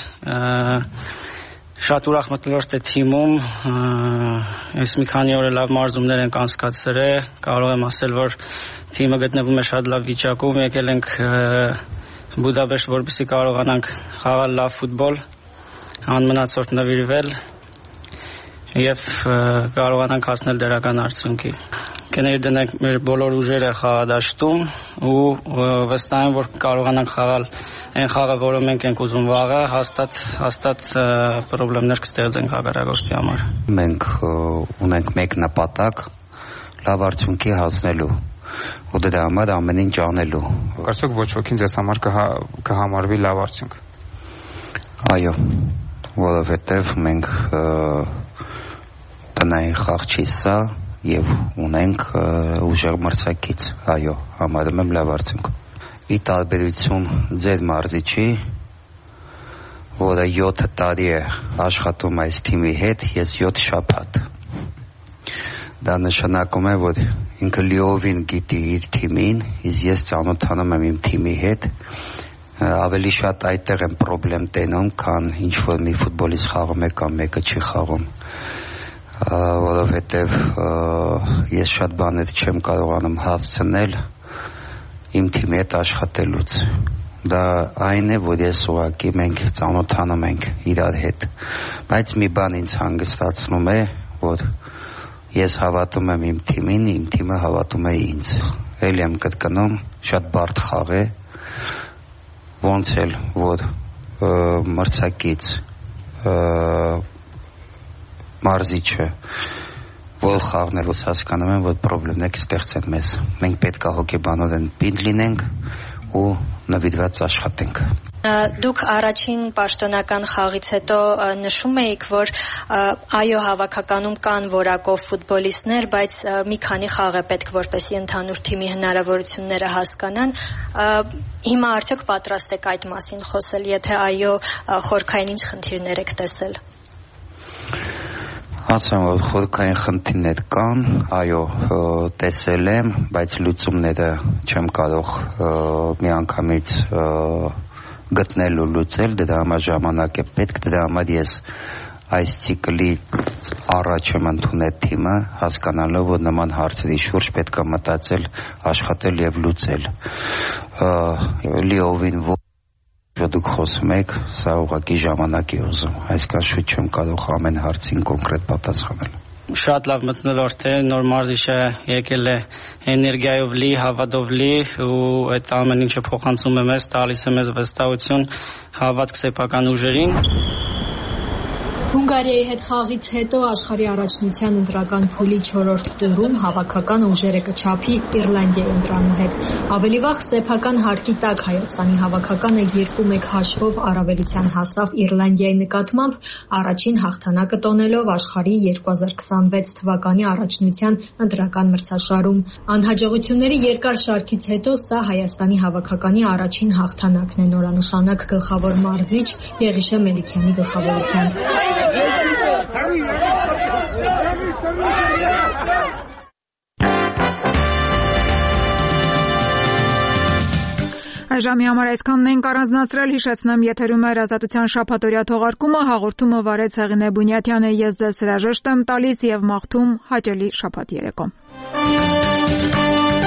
Շատ ուրախ մտնոլորտ է թիմում, այս մի քանի օր լավ մարզումներ ենք անցկացրել, կարող եմ ասել, որ թիմը գտնվում է շատ լավ վիճակում, եկել ենք Բուդապեշտ, որպեսզի կարողանանք խաղալ լավ ֆուտբոլ, անմնացորդ նվիրվել եւ կարողանանք հասնել դրական արդյունքի։ Կներդնենք մեր բոլոր ուժերը խաղադաշտում ու վստահ եմ, որ կարողանանք խաղալ այն խաղը, որը մենք ենք ուզում վաղը, հաստատ խնդիրներ կստեղծենք հակառակորդի համար։ Մենք ունենք մեկ նպատակ՝ լավ արդյունքի հասնելու, ու դրա համար ամեն ինչ անելու։ Կարծեք ոչ ոքին ձեզ համար կհամարվի լավ արդյունք։ Այո, որովհետև մենք տնային խաղ չի սա եւ ունենք ուժեղ մրցակից, այո, համարում եմ լավ արդյունք։ Ի տարբերություն ձեր մարզիչի, որը 7 տարի է աշխատում այս թիմի հետ, ես 7 շաբաթ։ Դա նշանակում է, որ ինքը լիովին գիտի իր թիմին, իսկ ես ծանոթանում եմ իմ թիմի հետ, ավելի շատ այդտեղ եմ պրոբլեմ տենում, քան ինչ որ մի ֆուտբոլիստ խաղում է կամ մեկը չի խաղում, որովհետև ես շատ բաներ չեմ կարողանում հասցնել իմ թիմի հետ աշխատելուց։ Դա այն է, որ ես ուղղակի մենք ծանոթանում ենք իրար հետ, բայց մի բան ինձ հանգստացնում է, որ ես հավատում եմ իմ թիմին, իմ թիմը հավատում է ինձ։ Էլի եմ կրկնում, շատ բարդ խաղ է, ոնց էլ որ մրցակից մարզիչը որ խաղնելուց հասկանում եմ, որ պրոբլեմներ կստեղծեն մեզ։ Մենք պետք է հոգեբանորեն պինդ լինենք ու նվիրված աշխատենք։ Դուք առաջին պաշտոնական խաղից հետո նշում էիք, որ այո, հավաքականում կան որակով ֆուտբոլիստներ, բայց մի քանի խաղ է պետք, որպեսզի ընդհանուր թիմի հնարավորությունները հասկանան։ Հիմա արդյոք պատրաստ եք այդ մասին խոսել, եթե այո, խորքային ինչ խնդիրներ եք տեսել։ Ասեմ, որ խորքային խնդիրներ կան, այո, տեսել եմ, բայց լուծումները չեմ կարող միանգամից գտնել ու լուծել, դրա համար ժամանակ է պետք, դրա համար ես այս ցիկլի առաջ եմ ընդունել թիմը, հասկանալով, որ նման հարցերի շուրջ պետք է մտածել, աշխատել եւ լուծել։ Լիովին որ դուք խոսում եք, սա ուղղակի ժամանակ է ուզում, այսքան շուտ չեմ կարող ամեն հարցին կոնկրետ պատասխանել։ Շատ լավ մթնոլորտ է, նոր մարզիչը եկել է էներգիայով լի, հավատով լի ու այդ ամեն ինչը փոխանցում է մեզ, տալիս է մեզ վստահություն, հավատք սեփական ուժերին։ Հունգարիայի հետ խաղից հետո աշխարհի առաջնության ընտրական փուլի 4-րդ տուրում հավաքական ուժերը կչափի Իռլանդիայի ընտրանու հետ։ Ավելի վաղ սեփական հարկի տակ Հայաստանի հավաքականը 2-1 հաշվով առավելության հասավ Իռլանդիայի նկատմամբ, առաջին հաղթանակը տոնելով աշխարհի 2026 թվականի առաջնության ընտրական մրցաշարում։ Անհաջողությունների երկար շարքից հետո սա Հայաստանի հավաքականի առաջին հաղթանակն է նորանշանակ գլխավոր մարզիչ Եղիշե Մելիքյանի գլխավորությամբ։ Այժմի համար այսքանն ենք առանձնացրել, հիշեցնեմ եթերում է Ազատության շաբաթօրյա թողարկումը, հաղորդումը վարեց Հեղինե Բունյաթյանը, ես ձեզ հրաժեշտ եմ տալիս եւ մաղթում հաճելի շաբաթ երեկո։